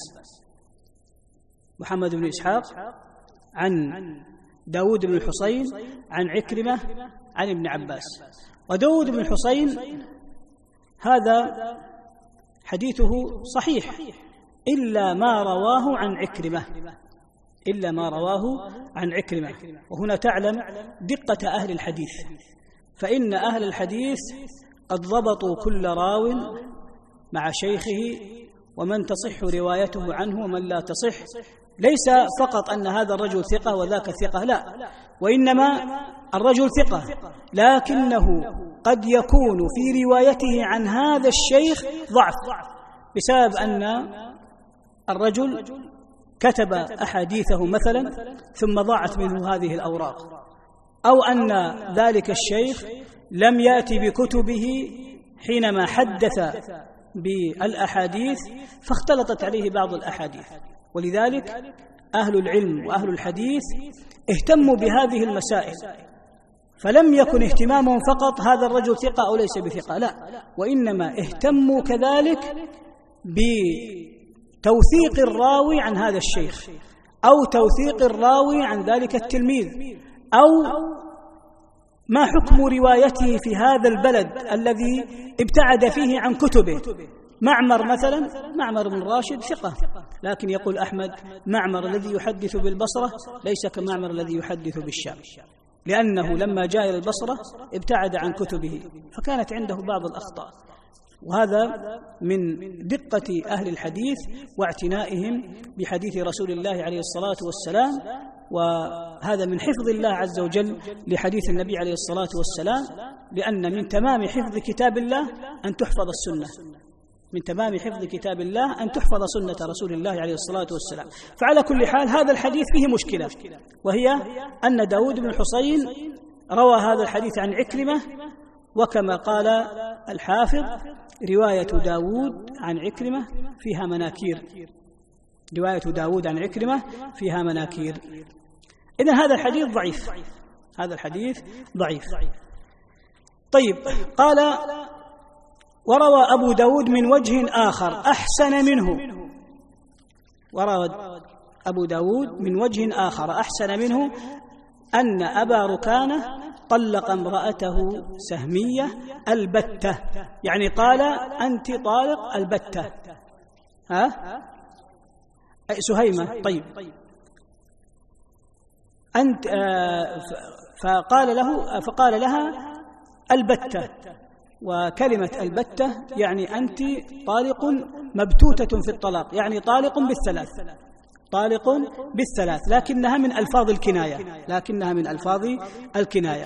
محمد بن إسحاق عن داود بن حسين عن عكرمة عن ابن عباس. وداود بن حسين هذا حديثه صحيح إلا ما رواه عن عكرمة، إلا ما رواه عن عكرمة. وهنا تعلم دقة أهل الحديث، فإن أهل الحديث قد ضبطوا كل راو مع شيخه ومن تصح روايته عنه ومن لا تصح، ليس فقط أن هذا الرجل ثقة وذاك ثقة، لا، وإنما الرجل ثقة لكنه قد يكون في روايته عن هذا الشيخ ضعف بسبب أن الرجل كتب أحاديثه مثلا ثم ضاعت منه هذه الأوراق، أو أن ذلك الشيخ لم يأتي بكتبه حينما حدث بالأحاديث فاختلطت عليه بعض الأحاديث. ولذلك أهل العلم وأهل الحديث اهتموا بهذه المسائل، فلم يكن اهتمامهم فقط هذا الرجل ثقة أو ليس بثقة، لا، وإنما اهتموا كذلك بتوثيق الراوي عن هذا الشيخ، أو توثيق الراوي عن ذلك التلميذ، أو ما حكم روايته في هذا البلد الذي ابتعد فيه عن كتبه. معمر مثلا، معمر بن راشد ثقة، لكن يقول أحمد: معمر الذي يحدث بالبصرة ليس كمعمر الذي يحدث بالشام، لأنه لما جاء إلى البصرة ابتعد عن كتبه فكانت عنده بعض الأخطاء. وهذا من دقة أهل الحديث واعتنائهم بحديث رسول الله عليه الصلاة والسلام، وهذا من حفظ الله عز وجل لحديث النبي عليه الصلاة والسلام، لأن من تمام حفظ كتاب الله أن تحفظ السنة، من تمام حفظ كتاب الله أن تحفظ سنة رسول الله عليه الصلاة والسلام. فعلى كل حال هذا الحديث فيه مشكلة، وهي أن داود بن حسين روى هذا الحديث عن عكرمة، وكما قال الحافظ: رواية داود عن عكرمة فيها مناكير، رواية داود عن عكرمة فيها مناكير. إذن هذا الحديث ضعيف، هذا الحديث ضعيف. طيب، قال: وروى أبو داود من وجه آخر أحسن منه، وروى أبو داود من وجه آخر أحسن منه أن أبا ركانة طلق امرأته سهمية البتة، يعني قال: أنت طالق البتة. ها؟ سهيمة. طيب، أنت آه فقال له فقال لها البتة، وكلمة البتة يعني أنت طالق مبتوتة في الطلاق، يعني طالق بالثلاث، طالق بالثلاث، لكنها من ألفاظ الكناية، لكنها من ألفاظ الكناية.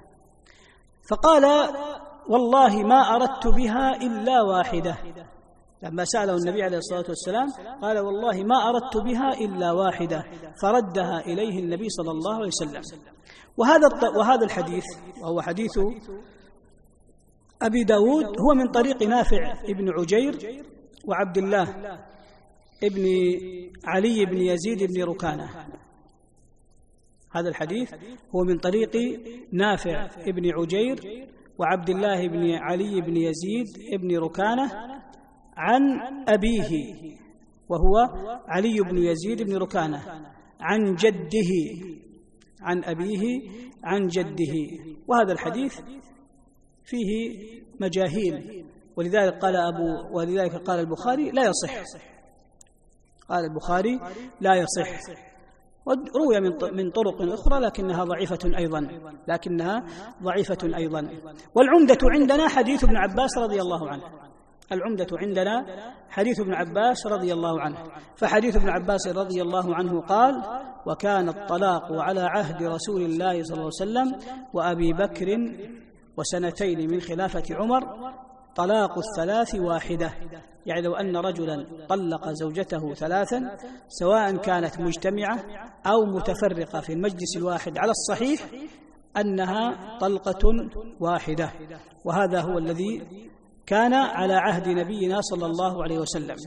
فقال: والله ما أردت بها إلا واحدة. لما سأله النبي عليه الصلاة والسلام قال: والله ما أردت بها إلا واحدة، فردها إليه النبي صلى الله عليه وسلم. وهذا وهذا الحديث، وهو حديث أبي داود، هو من طريق نافع ابن عجير وعبد الله ابن علي بن يزيد بن ركانة. هذا الحديث هو من طريق نافع ابن عجير وعبد الله بن علي بن يزيد بن ركانة عن أبيه، وهو علي بن يزيد بن ركانة، عن جده، عن أبيه عن جده. وهذا الحديث فيه مجاهيل، ولذلك قال أبو ولذلك قال البخاري لا يصح، قال البخاري لا يصح. وروي من طرق أخرى لكنها ضعيفة أيضا، لكنها ضعيفة أيضا. والعمدة عندنا حديث ابن عباس رضي الله عنه، العمدة عندنا حديث ابن عباس رضي الله عنه. فحديث ابن عباس رضي الله عنه قال: وكان الطلاق على عهد رسول الله صلى الله عليه وسلم وأبي بكر وسنتين من خلافة عمر طلاق الثلاث واحدة. يعني لو أن رجلا طلق زوجته ثلاثا سواء كانت مجتمعة أو متفرقة في المجلس الواحد، على الصحيح أنها طلقة واحدة. وهذا هو الذي كان على عهد نبينا صلى الله عليه وسلم.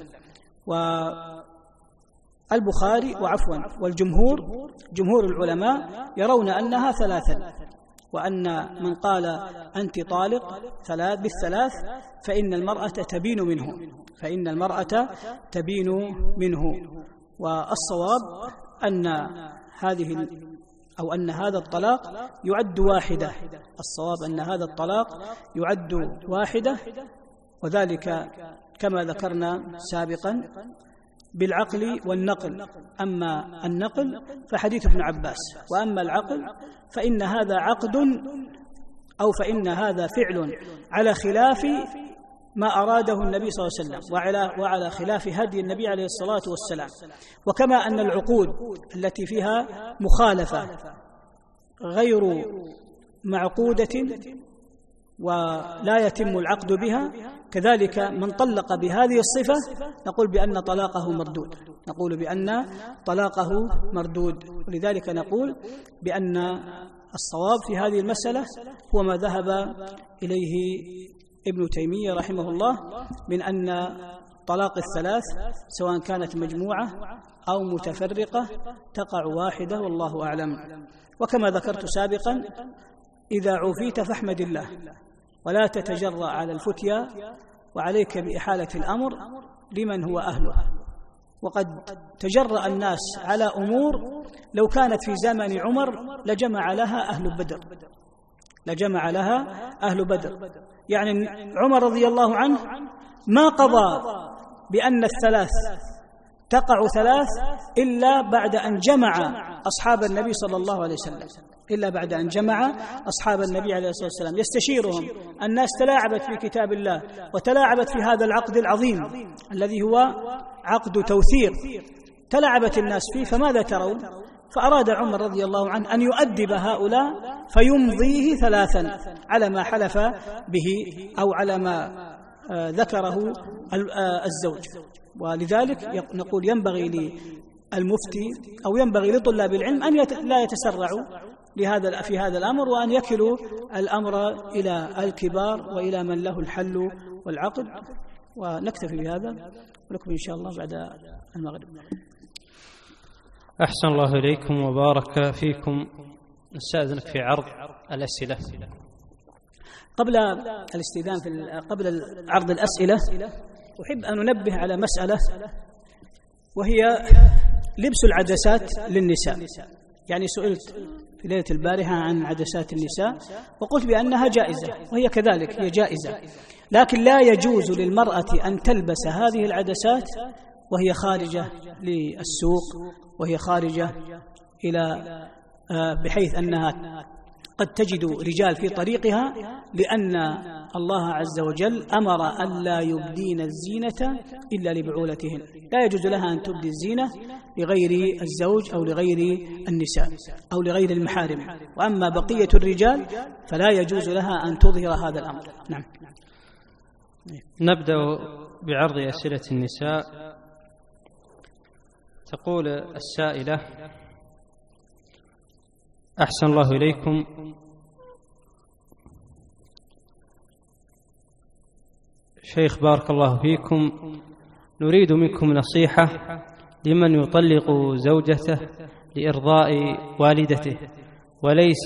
والبخاري وعفوا والجمهور جمهور العلماء يرون أنها ثلاثا، وأن من قال أنت طالق ثلاث بالثلاث فإن المرأة تبين منه، فإن المرأة تبين منه. والصواب أن هذه أو أن هذا الطلاق يعد واحدة، الصواب أن هذا الطلاق يعد واحدة، وذلك كما ذكرنا سابقا بالعقل والنقل. أما النقل فحديث ابن عباس، وأما العقل فإن هذا عقد أو فإن هذا فعل على خلاف ما أراده النبي صلى الله عليه وسلم، وعلى, وعلى خلاف هدي النبي عليه الصلاة والسلام. وكما أن العقود التي فيها مخالفة غير معقودة ولا يتم العقد بها، كذلك من طلق بهذه الصفة نقول بأن طلاقه مردود، نقول بأن طلاقه مردود. ولذلك نقول بأن الصواب في هذه المسألة هو ما ذهب إليه ابن تيمية رحمه الله، من أن طلاق الثلاث سواء كانت مجموعة أو متفرقة تقع واحدة، والله أعلم. وكما ذكرت سابقا إذا عوفيت فاحمد الله ولا تتجرأ على الفتيا، وعليك بإحالة الأمر لمن هو أهله. وقد تجرأ الناس على أمور لو كانت في زمن عمر لجمع لها أهل بدر، لجمع لها أهل بدر. يعني عمر رضي الله عنه ما قضى بأن الثلاث تقع ثلاث إلا بعد أن جمع أصحاب النبي صلى الله عليه وسلم، إلا بعد أن جمع أصحاب النبي عليه الصلاة والسلام يستشيرهم. الناس تلاعبت في كتاب الله وتلاعبت في هذا العقد العظيم الذي هو عقد توثير، تلاعبت الناس فيه. فماذا ترون؟ فأراد عمر رضي الله عنه أن يؤدب هؤلاء فيمضيه ثلاثا على ما حلف به أو على ما ذكره الزوج. ولذلك نقول ينبغي للمفتي أو ينبغي لطلاب العلم أن لا يتسرعوا لهذا في هذا الأمر، وأن يكلوا الأمر إلى الكبار وإلى من له الحل والعقد. ونكتفي بهذا، ولكم إن شاء الله بعد المغرب. أحسن الله إليكم وبارك فيكم. نستأذنك في عرض الأسئلة. قبل الاستئذان في قبل عرض الأسئلة أحب أن ننبه على مسألة، وهي لبس العدسات للنساء. يعني سئلت في ليلة البارحة عن عدسات النساء وقلت بأنها جائزة، وهي كذلك هي جائزة، لكن لا يجوز للمرأة أن تلبس هذه العدسات وهي خارجة للسوق، وهي خارجة إلى بحيث أنها قد تجد رجال في طريقها، لأن الله عز وجل أمر أن لا يبدين الزينة إلا لبعولتهن. لا يجوز لها أن تبدي الزينة لغير الزوج أو لغير النساء أو لغير المحارم، وأما بقية الرجال فلا يجوز لها أن تظهر هذا الأمر. نعم. نبدأ بعرض أسئلة النساء. تقول السائلة: أحسن الله إليكم، شيخ بارك الله فيكم، نريد منكم نصيحة لمن يطلق زوجته لإرضاء والدته وليس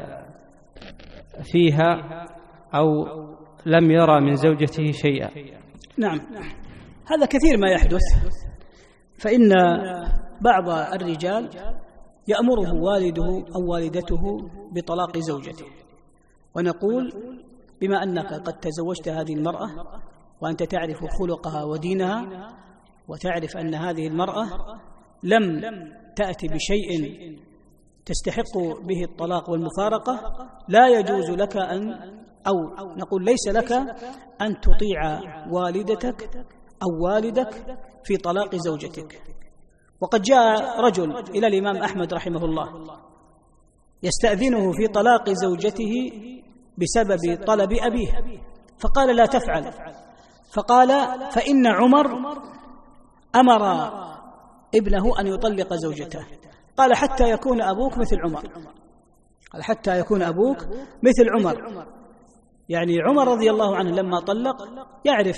فيها أو لم يرى من زوجته شيئا. نعم، هذا كثير ما يحدث، فإن بعض الرجال يأمره والده أو والدته بطلاق زوجته، ونقول بما أنك قد تزوجت هذه المرأة وأنت تعرف خلقها ودينها، وتعرف أن هذه المرأة لم تأتي بشيء تستحق به الطلاق والمفارقة، لا يجوز لك أن أو نقول ليس لك أن تطيع والدتك أو والدك في طلاق زوجتك. وقد جاء رجل إلى الإمام أحمد رحمه الله يستأذنه في طلاق زوجته بسبب طلب أبيه، فقال: لا تفعل. فقال: فإن عمر أمر ابنه أن يطلق زوجته. قال: حتى يكون أبوك مثل عمر. قال: حتى يكون أبوك مثل عمر. يعني عمر رضي الله عنه لما طلق يعرف،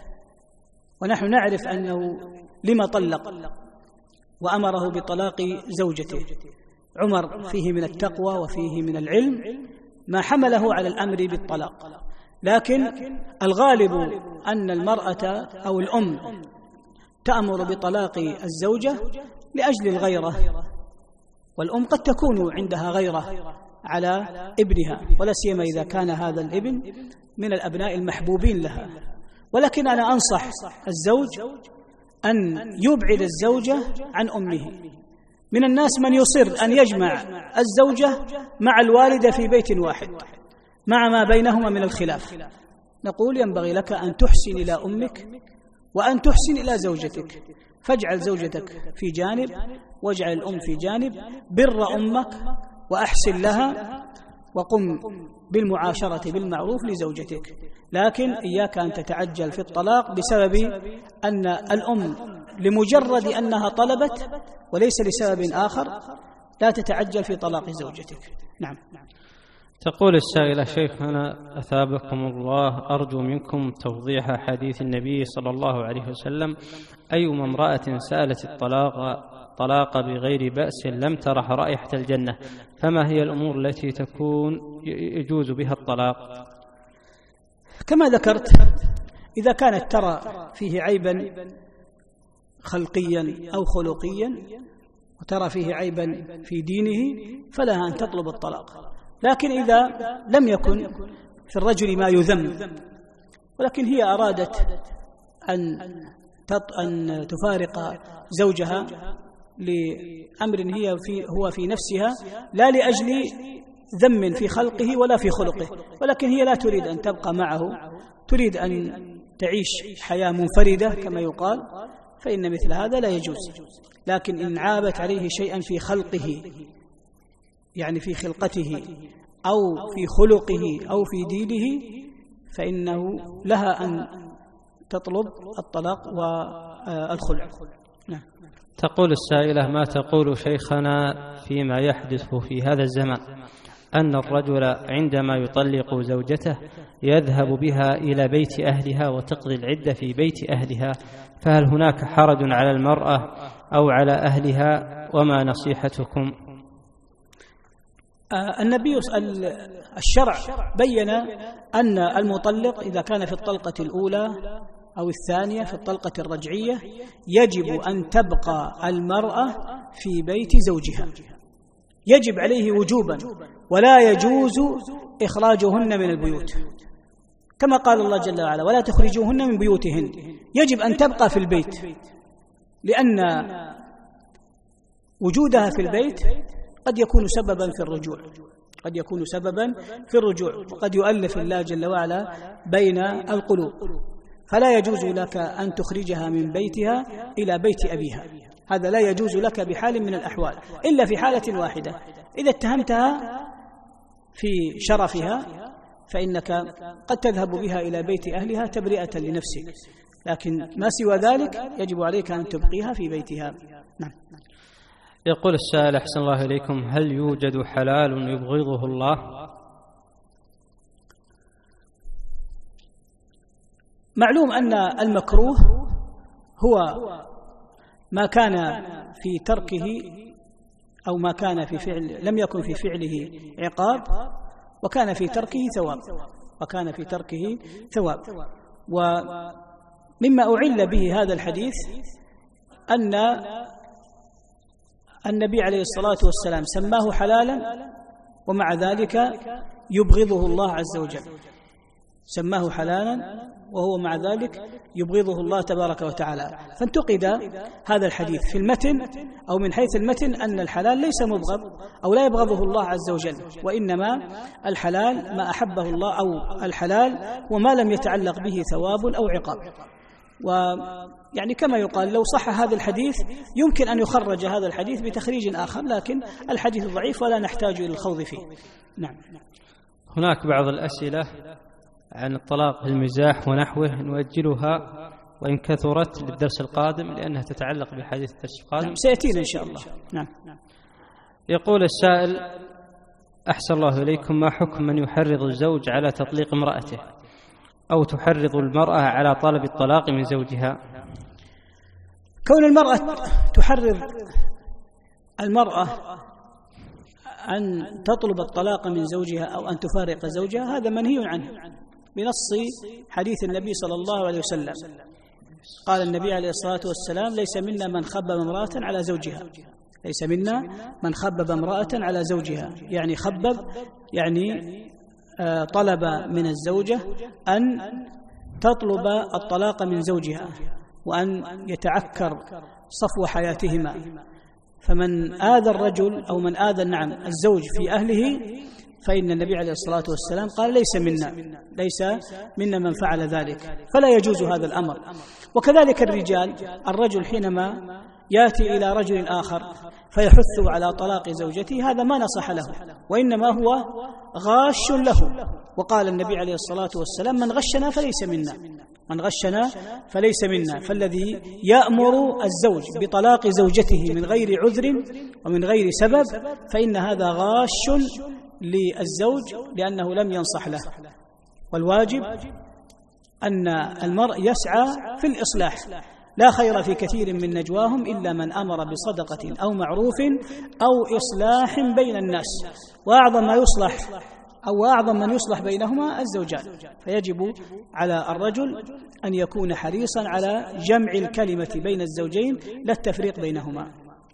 ونحن نعرف أنه لما طلق وأمره بطلاق زوجته. عمر فيه من التقوى وفيه من العلم ما حمله على الأمر بالطلاق، لكن الغالب أن المرأة أو الأم تأمر بطلاق الزوجة لأجل الغيرة، والأم قد تكون عندها غيرة على ابنها، ولا سيما إذا كان هذا الابن من الأبناء المحبوبين لها. ولكن أنا أنصح الزوج أن يبعد الزوجة عن أمه. من الناس من يصر أن يجمع الزوجة مع الوالدة في بيت واحد مع ما بينهما من الخلاف. نقول: ينبغي لك أن تحسن إلى أمك وأن تحسن إلى زوجتك، فاجعل زوجتك في جانب واجعل الأم في جانب، بر أمك وأحسن لها، وقم بالمعاشرة بالمعروف لزوجتك. لكن إياك أن تتعجل في الطلاق بسبب أن الأم لمجرد أنها طلبت وليس لسبب آخر، لا تتعجل في طلاق زوجتك. نعم. تقول السائلة: شيخنا أثابكم الله، أرجو منكم توضيح حديث النبي صلى الله عليه وسلم: أيما امرأة سألت الطلاق طلاق بغير بأس لم ترح رائحة الجنة، فما هي الأمور التي تكون يجوز بها الطلاق؟ كما ذكرت، إذا كانت ترى فيه عيبا خلقيا أو خلقيا وترى فيه عيبا في دينه فلها أن تطلب الطلاق. لكن إذا لم يكن في الرجل ما يذم، ولكن هي أرادت أن أن تفارق زوجها لأمر هي في هو في نفسها، لا لأجل ذم في خلقه ولا في خلقه، ولكن هي لا تريد أن تبقى معه، تريد أن تعيش حياة منفردة كما يقال، فإن مثل هذا لا يجوز. لكن إن عابت عليه شيئا في خلقه، يعني في خلقته أو في خلقه أو في دينه، فإنه لها أن تطلب الطلاق والخلع. نعم. تقول السائلة: ما تقول شيخنا فيما يحدث في هذا الزمان أن الرجل عندما يطلق زوجته يذهب بها إلى بيت أهلها وتقضي العدة في بيت أهلها، فهل هناك حرج على المرأة أو على أهلها؟ وما نصيحتكم؟ النبي الشرع بين أن المطلق إذا كان في الطلقة الأولى أو الثانية في الطلقة الرجعية يجب أن تبقى المرأة في بيت زوجها، يجب عليه وجوبا، ولا يجوز إخراجهن من البيوت، كما قال الله جل وعلا: ولا تخرجوهن من بيوتهن. يجب أن تبقى في البيت، لأن وجودها في البيت قد يكون سببا في الرجوع، قد يكون سببا في الرجوع وقد يؤلف الله جل وعلا بين القلوب، فلا يجوز لك أن تخرجها من بيتها إلى بيت أبيها، هذا لا يجوز لك بحال من الأحوال، إلا في حالة واحدة: إذا اتهمتها في شرفها فإنك قد تذهب بها إلى بيت أهلها تبرئة لنفسك، لكن ما سوى ذلك يجب عليك أن تبقيها في بيتها. نعم. يقول السائل: أحسن الله إليكم، هل يوجد حلال يبغضه الله؟ معلوم أن المكروه هو ما كان في تركه أو ما كان في فعل لم يكن في فعله عقاب وكان في تركه ثواب، وكان في تركه ثواب. ومما أعل به هذا الحديث أن النبي عليه الصلاة والسلام سماه حلالا ومع ذلك يبغضه الله عز وجل، سماه حلالا وهو مع ذلك يبغضه الله تبارك وتعالى. فانتقد هذا الحديث في المتن أو من حيث المتن أن الحلال ليس مبغض أو لا يبغضه الله عز وجل، وإنما الحلال ما أحبه الله، أو الحلال وما لم يتعلق به ثواب أو عقاب. ويعني كما يقال لو صح هذا الحديث يمكن أن يخرج هذا الحديث بتخريج آخر، لكن الحديث ضعيف ولا نحتاج إلى الخوض فيه. نعم. هناك بعض الأسئلة عن الطلاق بالمزاح ونحوه نؤجلها وإن كثرت للدرس القادم لأنها تتعلق بحديث الدرس القادم. نعم سيأتينا إن شاء الله. نعم. يقول السائل: أحسن الله إليكم، ما حكم من يحرض الزوج على تطليق امرأته أو تحرض المرأة على طلب الطلاق من زوجها؟ كون المرأة تحرض المرأة أن تطلب الطلاق من زوجها أو أن تفارق زوجها هذا منهي عنه بنص حديث النبي صلى الله عليه وسلم. قال النبي عليه الصلاة والسلام: ليس منا من خبب امرأة على زوجها، ليس منا من خبب امرأة على زوجها، يعني خبب يعني طلب من الزوجة أن تطلب الطلاق من زوجها وأن يتعكر صفو حياتهما. فمن آذى الرجل أو من آذى نعم الزوج في أهله فإن النبي عليه الصلاة والسلام قال: ليس منا، ليس منا من فعل ذلك، فلا يجوز هذا الأمر. وكذلك الرجال، الرجل حينما يأتي إلى رجل آخر فيحث على طلاق زوجته هذا ما نصح له، وإنما هو غاش له. وقال النبي عليه الصلاة والسلام: من غشنا فليس منا، من غشنا فليس منا. فالذي يأمر الزوج بطلاق زوجته من غير عذر ومن غير سبب فإن هذا غاش للزوج لأنه لم ينصح له. والواجب أن المرء يسعى في الإصلاح، لا خير في كثير من نجواهم إلا من أمر بصدقة أو معروف أو إصلاح بين الناس، وأعظم ما يصلح أو أعظم من يصلح بينهما الزوجان. فيجب على الرجل أن يكون حريصا على جمع الكلمة بين الزوجين لا التفريق بينهما.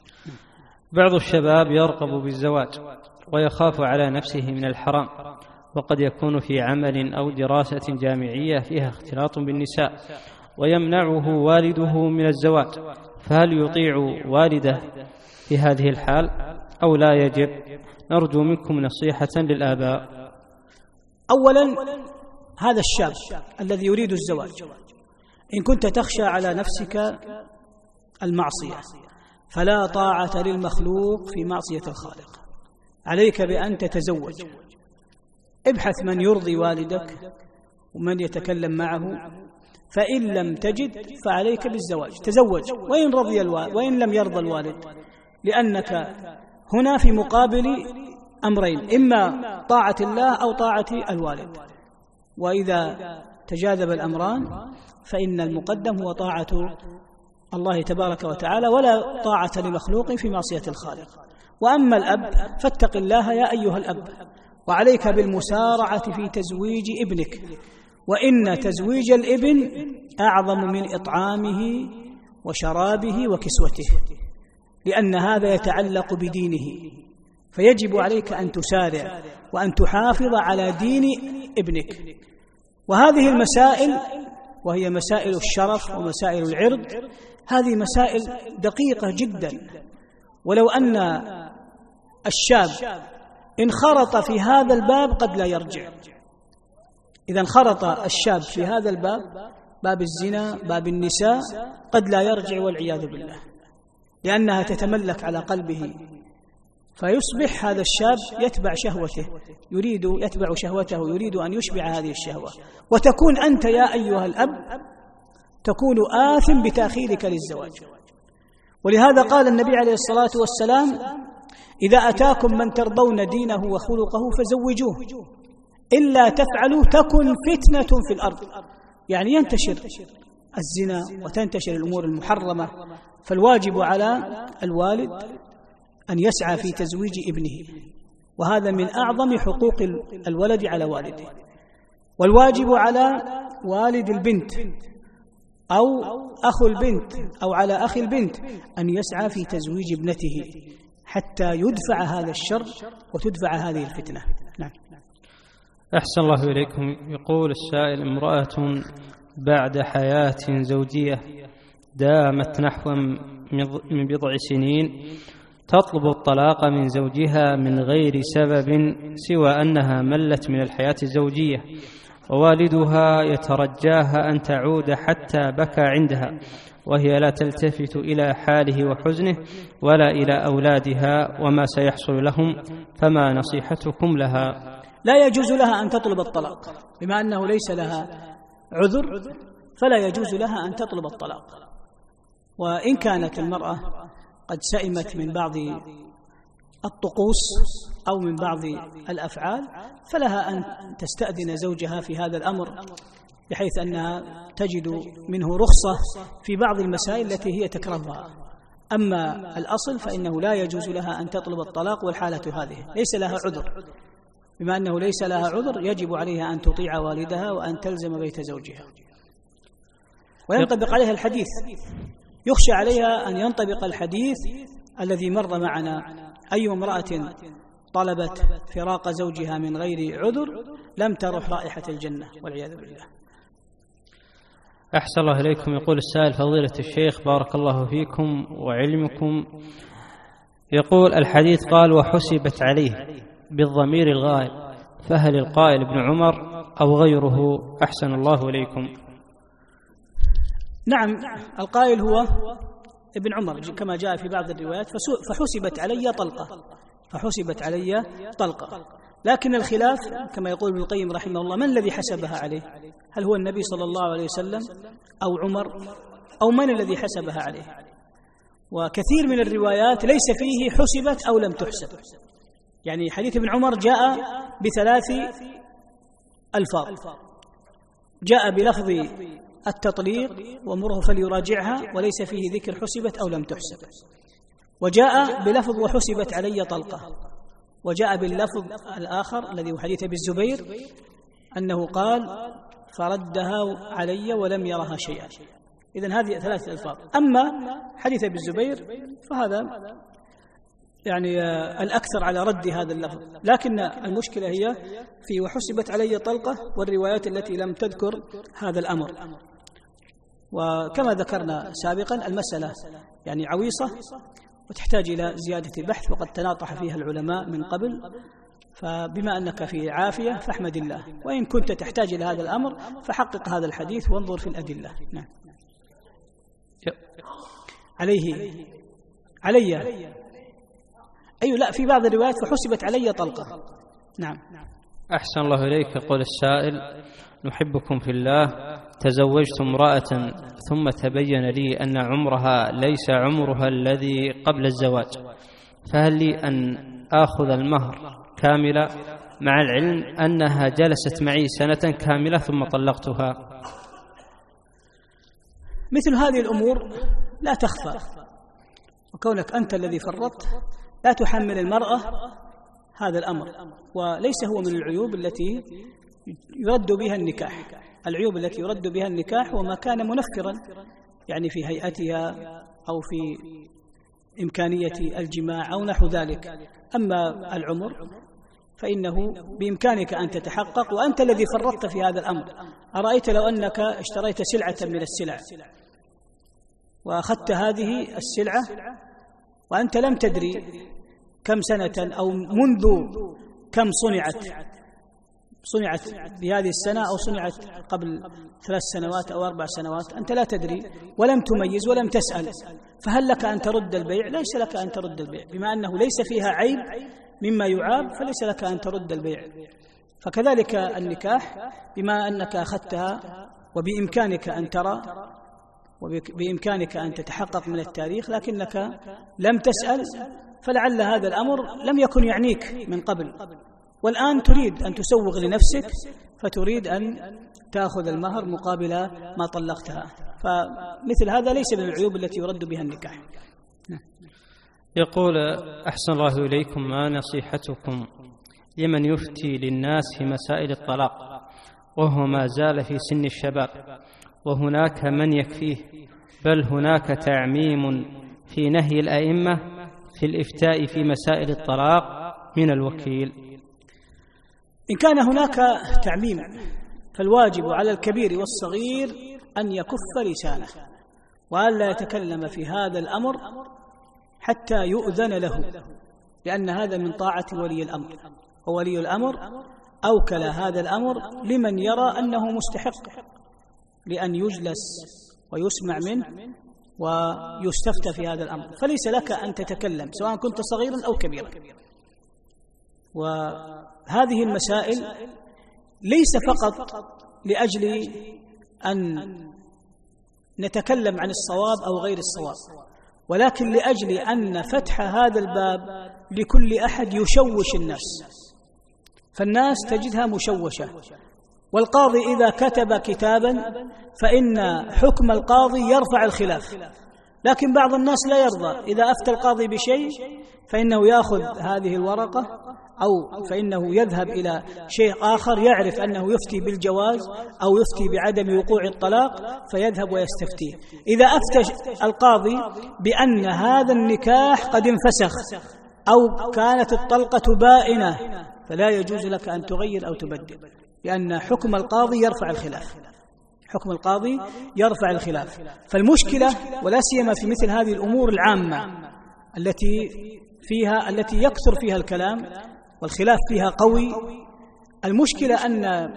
بعض الشباب يرغب بالزواج ويخاف على نفسه من الحرام، وقد يكون في عمل أو دراسة جامعية فيها اختلاط بالنساء ويمنعه والده من الزواج، فهل يطيع والده في هذه الحال أو لا يجب؟ نرجو منكم نصيحة للآباء. أولا هذا الشاب الذي يريد الزواج إن كنت تخشى على نفسك المعصية فلا طاعة للمخلوق في معصية الخالق، عليك بأن تتزوج. ابحث من يرضي والدك ومن يتكلم معه، فإن لم تجد فعليك بالزواج، تزوج وإن رضي الوالد وإن لم يرضى الوالد، لأنك هنا في مقابل أمرين، إما طاعة الله أو طاعة الوالد، وإذا تجاذب الأمران فإن المقدم هو طاعة الله تبارك وتعالى، ولا طاعة لمخلوق في معصية الخالق. وأما الأب فاتق الله يا أيها الأب، وعليك بالمسارعة في تزويج ابنك، وإن تزويج الابن أعظم من إطعامه وشرابه وكسوته، لأن هذا يتعلق بدينه، فيجب عليك أن تسارع وأن تحافظ على دين ابنك. وهذه المسائل، وهي مسائل الشرف ومسائل العرض، هذه مسائل دقيقة جدا، ولو أن الشاب انخرط في هذا الباب قد لا يرجع. إذا انخرط الشاب في هذا الباب، باب الزنا، باب النساء، قد لا يرجع والعياذ بالله، لأنها تتملك على قلبه، فيصبح هذا الشاب يتبع شهوته، يريد يتبع شهوته، يريد أن يشبع هذه الشهوة، وتكون أنت يا أيها الأب تكون آثم بتأخيرك للزواج. ولهذا قال النبي عليه الصلاة والسلام: إذا أتاكم من ترضون دينه وخلقه فزوجوه، إلا تفعلوا تكن فتنة في الأرض، يعني ينتشر الزنا وتنتشر الأمور المحرمة. فالواجب على الوالد أن يسعى في تزويج ابنه، وهذا من أعظم حقوق الولد على والده. والواجب على والد البنت أو أخو البنت أو على أخي البنت أن يسعى في تزويج ابنته حتى يدفع هذا الشر وتدفع هذه الفتنة. نعم. أحسن الله إليكم. يقول السائل: امرأة بعد حياة زوجية دامت نحو من بضع سنين تطلب الطلاق من زوجها من غير سبب سوى أنها ملت من الحياة الزوجية، ووالدها يترجاها أن تعود حتى بكى عندها، وهي لا تلتفت إلى حاله وحزنه ولا إلى أولادها وما سيحصل لهم، فما نصيحتكم لها؟ لا يجوز لها أن تطلب الطلاق، بما أنه ليس لها عذر فلا يجوز لها أن تطلب الطلاق. وإن كانت المرأة قد سئمت من بعض الطقوس أو من بعض الأفعال فلها أن تستأذن زوجها في هذا الأمر، بحيث أنها تجد منه رخصة في بعض المسائل التي هي تكرهها. أما الأصل فإنه لا يجوز لها أن تطلب الطلاق والحالة هذه ليس لها عذر، بما أنه ليس لها عذر يجب عليها أن تطيع والدها وأن تلزم بيت زوجها، وينطبق عليها الحديث. يخشى عليها أن ينطبق الحديث الذي مر معنا: أي امرأة طلبت فراق زوجها من غير عذر لم ترح رائحة الجنة، والعياذ بالله. أحسن الله إليكم. يقول السائل: فضيلة الشيخ بارك الله فيكم وعلمكم، يقول الحديث قال: وحسبت عليه بالضمير الغائب، فهل القائل ابن عمر أو غيره؟ أحسن الله إليكم. نعم، القائل هو ابن عمر كما جاء في بعض الروايات: فحسبت علي طلقة، فحسبت علي طلقة. لكن الخلاف كما يقول ابن القيم رحمه الله: من الذي حسبها عليه؟ هل هو النبي صلى الله عليه وسلم أو عمر أو من الذي حسبها عليه؟ وكثير من الروايات ليس فيه حسبت أو لم تحسب، يعني حديث ابن عمر جاء بثلاث ألفاظ: جاء بلفظ التطليق ومره فليراجعها وليس فيه ذكر حسبت أو لم تحسب، وجاء بلفظ وحسبت علي طلقة، وجاء باللفظ الآخر الذي هو حديث ابي الزبير أنه قال: فردها علي ولم يرها شيئا. إذن هذه ثلاثة ألفاظ. أما حديث ابي الزبير فهذا يعني الأكثر على رد هذا اللفظ، لكن المشكلة هي في وحسبت علي طلقة والروايات التي لم تذكر هذا الأمر. وكما ذكرنا سابقا المسألة يعني عويصة وتحتاج إلى زيادة بحث، وقد تناطح فيها العلماء من قبل، فبما أنك في عافية فاحمد الله، وإن كنت تحتاج إلى هذا الأمر فحقق هذا الحديث وانظر في الأدلة. نعم. عليه علي أي لا، في بعض الروايات فحسبت علي طلقة. نعم. أحسن الله إليك. يقول السائل: نحبكم في الله، تزوجت امرأة ثم تبين لي أن عمرها ليس عمرها الذي قبل الزواج، فهل لي أن آخذ المهر كاملة مع العلم أنها جلست معي سنة كاملة ثم طلقتها؟ مثل هذه الأمور لا تخفى، وكونك أنت الذي فرطت لا تحمل المرأة هذا الأمر، وليس هو من العيوب التي يرد بها النكاح. العيوب التي يرد بها النكاح وما كان منفرا، يعني في هيئتها أو في إمكانية الجماع أو نحو ذلك. أما العمر فإنه بإمكانك أن تتحقق، وأنت الذي فرطت في هذا الأمر. أرأيت لو أنك اشتريت سلعة من السلع وأخذت هذه السلعة وأنت لم تدري كم سنة أو منذ كم صنعت صنعت بهذه السنة أو صنعت قبل ثلاث سنوات أو أربع سنوات، أنت لا تدري ولم تميز ولم تسأل، فهل لك أن ترد البيع؟ ليس لك أن ترد البيع، بما أنه ليس فيها عيب مما يعاب فليس لك أن ترد البيع. فكذلك النكاح، بما أنك أخذتها وبإمكانك أن ترى وبإمكانك أن تتحقق من التاريخ لكنك لم تسأل، فلعل هذا الأمر لم يكن يعنيك من قبل، والآن تريد أن تسوغ لنفسك فتريد أن تأخذ المهر مقابل ما طلقتها. فمثل هذا ليس من العيوب التي يرد بها النكاح. يقول: أحسن الله إليكم، ما نصيحتكم لمن يفتي للناس في مسائل الطلاق وهو ما زال في سن الشباب وهناك من يكفيه، بل هناك تعميم في نهي الأئمة في الإفتاء في مسائل الطلاق من الوكيل؟ إن كان هناك تعميم فالواجب على الكبير والصغير أن يكف لسانه وأن لا يتكلم في هذا الأمر حتى يؤذن له، لأن هذا من طاعة ولي الأمر، وولي الأمر أوكل هذا الأمر لمن يرى أنه مستحق لأن يجلس ويسمع منه ويستفتى في هذا الأمر، فليس لك أن تتكلم سواء كنت صغيرا أو كبيرا. وهذه المسائل ليس فقط لأجل أن نتكلم عن الصواب أو غير الصواب، ولكن لأجل أن فتح هذا الباب لكل أحد يشوش الناس، فالناس تجدها مشوشة. والقاضي إذا كتب كتابا فإن حكم القاضي يرفع الخلاف، لكن بعض الناس لا يرضى، إذا أفتى القاضي بشيء فإنه يأخذ هذه الورقة أو فإنه يذهب إلى شيء آخر يعرف أنه يفتي بالجواز أو يفتي بعدم وقوع الطلاق فيذهب ويستفتيه. إذا أفتى القاضي بأن هذا النكاح قد انفسخ أو كانت الطلقة بائنة فلا يجوز لك أن تغير أو تبدل، لأن حكم القاضي يرفع الخلاف، حكم القاضي يرفع الخلاف. فالمشكلة ولا سيما في مثل هذه الأمور العامة التي فيها التي يكثر فيها الكلام والخلاف فيها قوي، المشكلة أن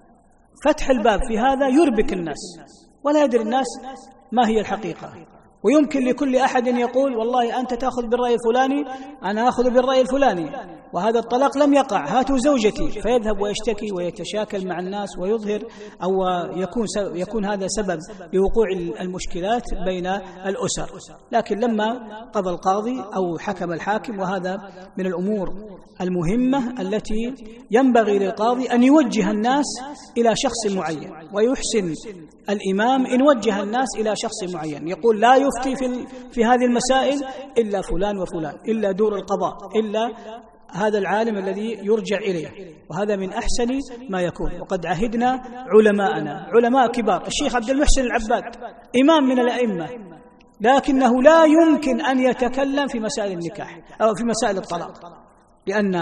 فتح الباب في هذا يربك الناس ولا يدري الناس ما هي الحقيقة، ويمكن لكل أحد يقول والله أنت تأخذ بالرأي الفلاني أنا أخذ بالرأي الفلاني وهذا الطلاق لم يقع، هاتوا زوجتي، فيذهب ويشتكي ويتشاكل مع الناس ويظهر أو يكون يكون هذا سبب لوقوع المشكلات بين الأسر. لكن لما قضى القاضي أو حكم الحاكم، وهذا من الأمور المهمة التي ينبغي للقاضي أن يوجه الناس إلى شخص معين، ويحسن الإمام إن وجه الناس إلى شخص معين، يقول لا يفتي في, في هذه المسائل إلا فلان وفلان، إلا دور القضاء، إلا هذا العالم الذي يرجع إليه، وهذا من أحسن ما يكون. وقد عهدنا علماءنا، علماء كبار، الشيخ عبد المحسن العباد إمام من الأئمة، لكنه لا يمكن أن يتكلم في مسائل النكاح أو في مسائل الطلاق، لأن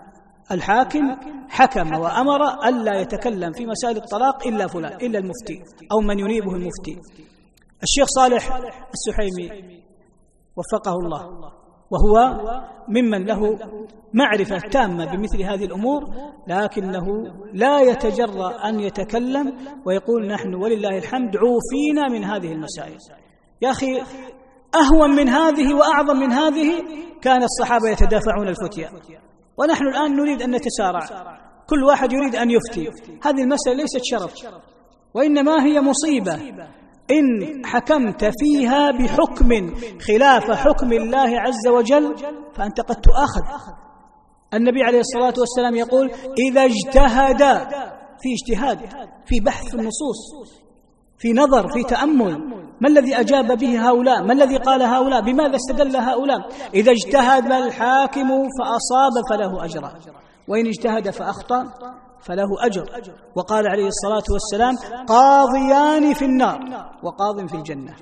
الحاكم حكم وأمر ألا يتكلم في مسائل الطلاق إلا فلان، إلا المفتي أو من ينيبه المفتي. الشيخ صالح السحيمي وفقه الله، وهو ممن له معرفة تامة بمثل هذه الأمور، لكنه لا يتجرأ أن يتكلم ويقول نحن ولله الحمد عوفينا من هذه المسائل. يا أخي أهون من هذه وأعظم من هذه كان الصحابة يتدافعون الفتيا، ونحن الآن نريد أن نتسارع، كل واحد يريد أن يفتي. هذه المسألة ليست شرف، وإنما هي مصيبة إن حكمت فيها بحكم خلاف حكم الله عز وجل، فأنت قد تؤاخذ، النبي عليه الصلاة والسلام يقول إذا اجتهد، في اجتهاد، في بحث في النصوص، في نظر، في تأمل، ما الذي أجاب به هؤلاء؟ ما الذي قال هؤلاء؟ بماذا استدل هؤلاء؟ إذا اجتهد الحاكم فأصاب فله أجران، وإن اجتهد فأخطأ فله أجر. وقال عليه الصلاة والسلام قاضيان في النار وقاض في الجنة.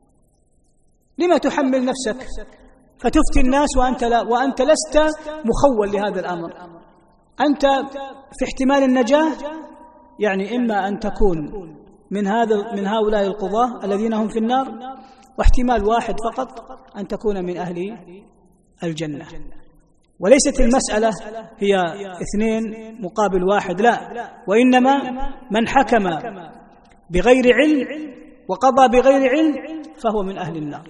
لما تحمل نفسك فتفتي الناس وأنت, لا وأنت لست مخول لهذا الأمر؟ أنت في احتمال النجاة، يعني إما أن تكون من هذا من هؤلاء القضاة الذين هم في النار، واحتمال واحد فقط أن تكون من أهل الجنة. وليست المسألة هي اثنين مقابل واحد، لا، وإنما من حكم بغير علم وقضى بغير علم فهو من أهل النار،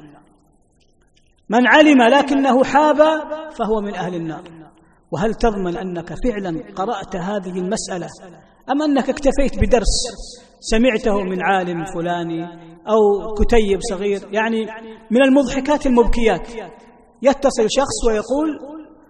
من علم لكنه حاب فهو من أهل النار. وهل تضمن أنك فعلا قرأت هذه المسألة أم أنك اكتفيت بدرس سمعته من عالم فلاني أو كتيب صغير؟ يعني من المضحكات المبكيات يتصل شخص ويقول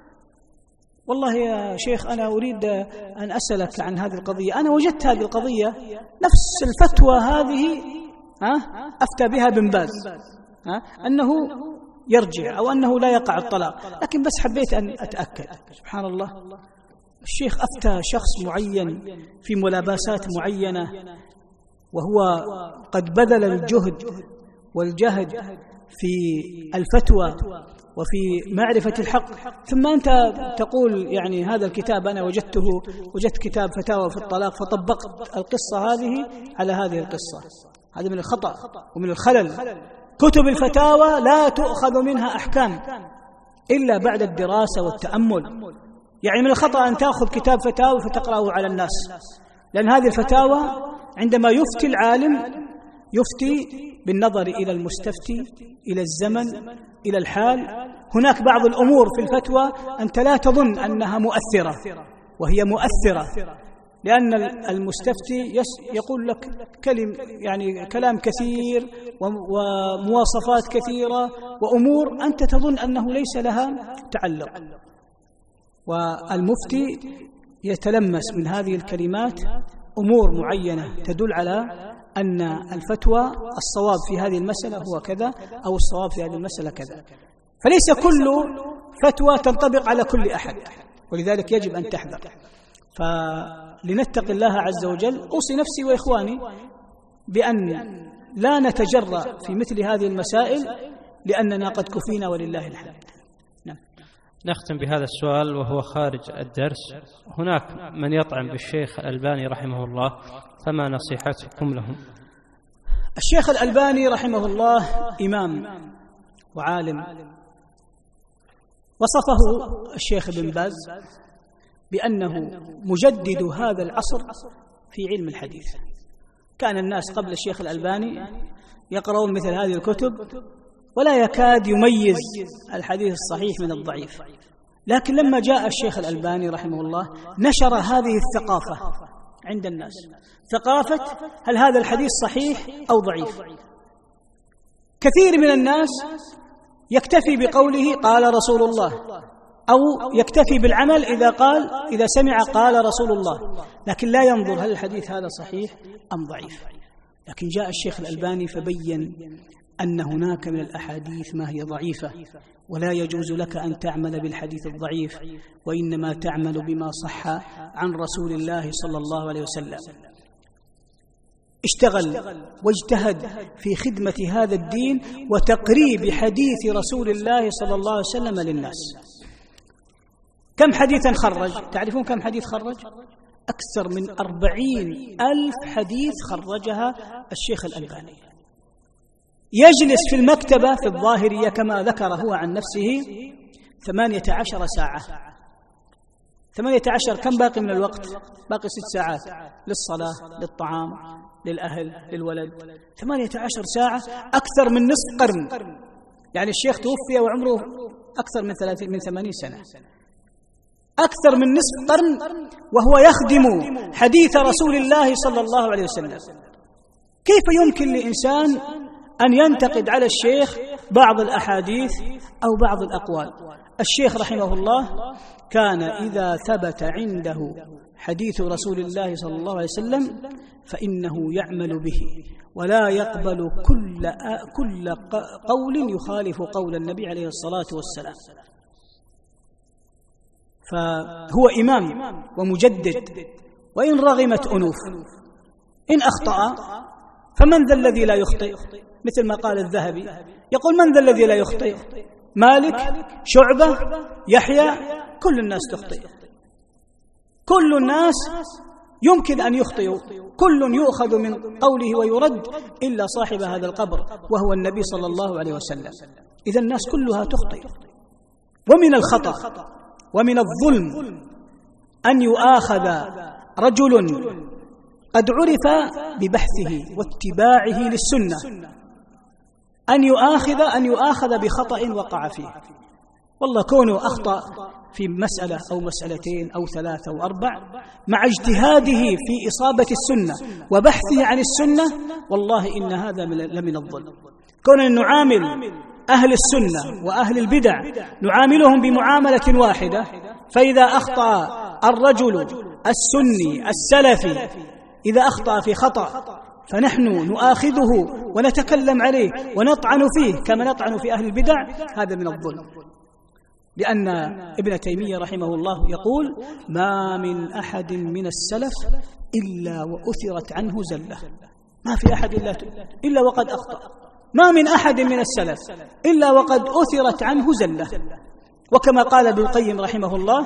والله يا شيخ أنا أريد أن أسألك عن هذه القضية، أنا وجدت هذه القضية نفس الفتوى هذه ها أفتى بها بن باز، ها أنه يرجع أو أنه لا يقع الطلاق، لكن بس حبيت أن أتأكد. سبحان الله، الشيخ أفتى شخص معين في ملابسات معينة وهو قد بذل الجهد والجهد في الفتوى وفي معرفة الحق، ثم أنت تقول يعني هذا الكتاب أنا وجدته وجدت كتاب فتاوى في الطلاق فطبقت القصة هذه على هذه القصة. هذا من الخطأ ومن الخلل. كتب الفتاوى لا تؤخذ منها أحكام إلا بعد الدراسة والتأمل. يعني من الخطأ أن تأخذ كتاب فتاوى فتقرأه على الناس، لأن هذه الفتاوى عندما يفتي العالم يفتي بالنظر إلى المستفتي، إلى الزمن، إلى الحال. هناك بعض الأمور في الفتوى أنت لا تظن أنها مؤثرة وهي مؤثرة، لأن المستفتي يقول لك كلم يعني كلام كثير ومواصفات كثيرة وأمور أنت تظن أنه ليس لها تعلق، والمفتي يتلمس من هذه الكلمات أمور معينة تدل على أن الفتوى الصواب في هذه المسألة هو كذا أو الصواب في هذه المسألة كذا. فليس كل فتوى تنطبق على كل أحد، ولذلك يجب أن تحذر. فلنتقي الله عز وجل. أوصي نفسي وإخواني بأن لا نتجرأ في مثل هذه المسائل لأننا قد كفينا ولله الحمد. نعم. نختم بهذا السؤال وهو خارج الدرس. هناك من يطعن بالشيخ الألباني رحمه الله، فما نصيحتكم لهم؟ الشيخ الألباني رحمه الله إمام وعالم، وصفه الشيخ بن باز بأنه مجدد هذا العصر في علم الحديث. كان الناس قبل الشيخ الألباني يقرؤون مثل هذه الكتب ولا يكاد يميز الحديث الصحيح من الضعيف، لكن لما جاء الشيخ الألباني رحمه الله نشر هذه الثقافة عند الناس، ثقافة هل هذا الحديث صحيح أو ضعيف. كثير من الناس يكتفي بقوله قال رسول الله، أو يكتفي بالعمل إذا قال إذا سمع قال رسول الله، لكن لا ينظر هل الحديث هذا صحيح أم ضعيف. لكن جاء الشيخ الألباني فبين أن هناك من الأحاديث ما هي ضعيفة، ولا يجوز لك أن تعمل بالحديث الضعيف، وإنما تعمل بما صح عن رسول الله صلى الله عليه وسلم. اشتغل واجتهد في خدمة هذا الدين وتقريب حديث رسول الله صلى الله عليه وسلم للناس. كم حديثا خرج؟ تعرفون كم حديث خرج؟ أكثر من أربعين ألف حديث خرجها الشيخ الألباني. يجلس في المكتبة في الظاهرية كما ذكر هو عن نفسه ثمانية عشر ساعة. ثمانية عشر كم باقي من الوقت؟ باقي ست ساعات للصلاة، للطعام، للأهل، للولد. ثمانية عشر ساعة أكثر من نصف قرن. يعني الشيخ توفي وعمره أكثر من ثلاثين من ثمانين سنة، أكثر من نصف قرن وهو يخدم حديث رسول الله صلى الله عليه وسلم. كيف يمكن لإنسان أن ينتقد على الشيخ بعض الأحاديث أو بعض الأقوال. الشيخ رحمه الله كان إذا ثبت عنده حديث رسول الله صلى الله عليه وسلم فإنه يعمل به ولا يقبل كل كل قول يخالف قول النبي عليه الصلاة والسلام. فهو إمام ومجدد، وإن رغمت أنوف إن أخطأ فمن ذا الذي لا يخطئ؟ مثل ما قال الذهبي، يقول من ذا الذي لا يخطئ؟ مالك، شعبة، يحيى، كل الناس تخطئ، كل الناس يمكن أن يخطئوا، كل يؤخذ من قوله ويرد إلا صاحب هذا القبر وهو النبي صلى الله عليه وسلم. إذا الناس كلها تخطئ. ومن الخطأ ومن الظلم أن يؤاخذ رجل قد عرف ببحثه واتباعه للسنة، أن يؤاخذ أن يؤاخذ بخطأ وقع فيه. والله كونه أخطأ في مسألة أو مسألتين أو ثلاثة أو أربع مع اجتهاده في إصابة السنة وبحثه عن السنة، والله إن هذا لمن الظلم. كوننا نعامل أهل السنة وأهل البدع نعاملهم بمعاملة واحدة، فإذا أخطأ الرجل السني السلفي، إذا أخطأ في خطأ فنحن نؤاخذه ونتكلم عليه ونطعن فيه كما نطعن في أهل البدع، هذا من الظلم. لأن ابن تيمية رحمه الله يقول: ما من أحد من السلف إلا وأثرت عنه زلة. ما في أحد إلا, إلا وقد أخطأ، ما من أحد من السلف إلا وقد أثرت عنه زلة. وكما قال ابن القيم رحمه الله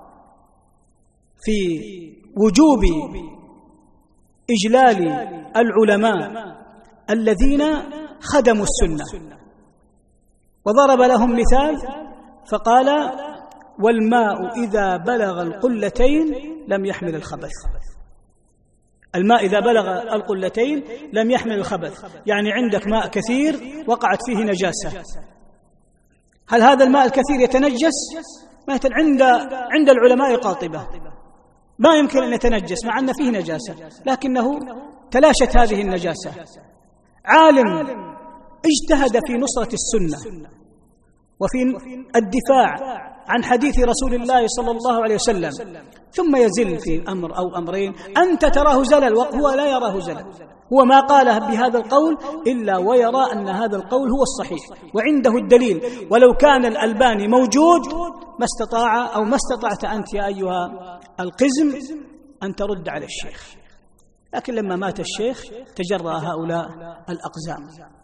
في وجوب إجلال العلماء الذين خدموا السنة، وضرب لهم مثال فقال: والماء إذا بلغ القلتين لم يحمل الخبث. الماء إذا بلغ القلتين لم يحمل الخبث، يعني عندك ماء كثير وقعت فيه نجاسة، هل هذا الماء الكثير يتنجس؟ عند عند العلماء قاطبة، ما يمكن أن يتنجس مع أن فيه نجاسة، لكنه تلاشت هذه النجاسة. عالم اجتهد في نصرة السنة وفي الدفاع عن حديث رسول الله صلى الله عليه وسلم، ثم يزل في أمر أو أمرين أنت تراه زلل وهو لا يراه زلل، هو ما قاله بهذا القول إلا ويرى أن هذا القول هو الصحيح وعنده الدليل. ولو كان الألباني موجود ما استطاع أو ما استطعت أنت يا أيها القزم أن ترد على الشيخ، لكن لما مات الشيخ تجرأ هؤلاء الأقزام.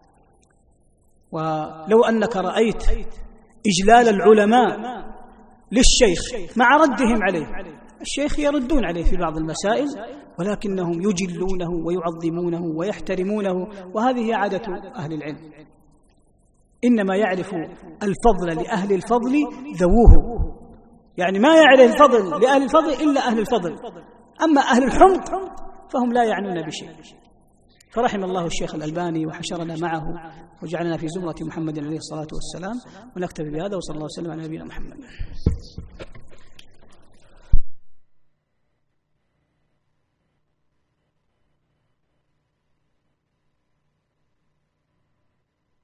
ولو أنك رأيت إجلال العلماء للشيخ مع ردهم عليه، الشيخ يردون عليه في بعض المسائل ولكنهم يجلونه ويعظمونه ويحترمونه، وهذه عادة أهل العلم. إنما يعرف الفضل لأهل الفضل ذووه، يعني ما يعرف الفضل لأهل الفضل إلا أهل الفضل، أما أهل الحمق فهم لا يعنون بشيء. فرحم الله الشيخ الألباني وحشرنا معه وجعلنا في زمرة محمد عليه الصلاة والسلام، ونكتفي بهذا، وصلى الله وسلم على نبينا محمد.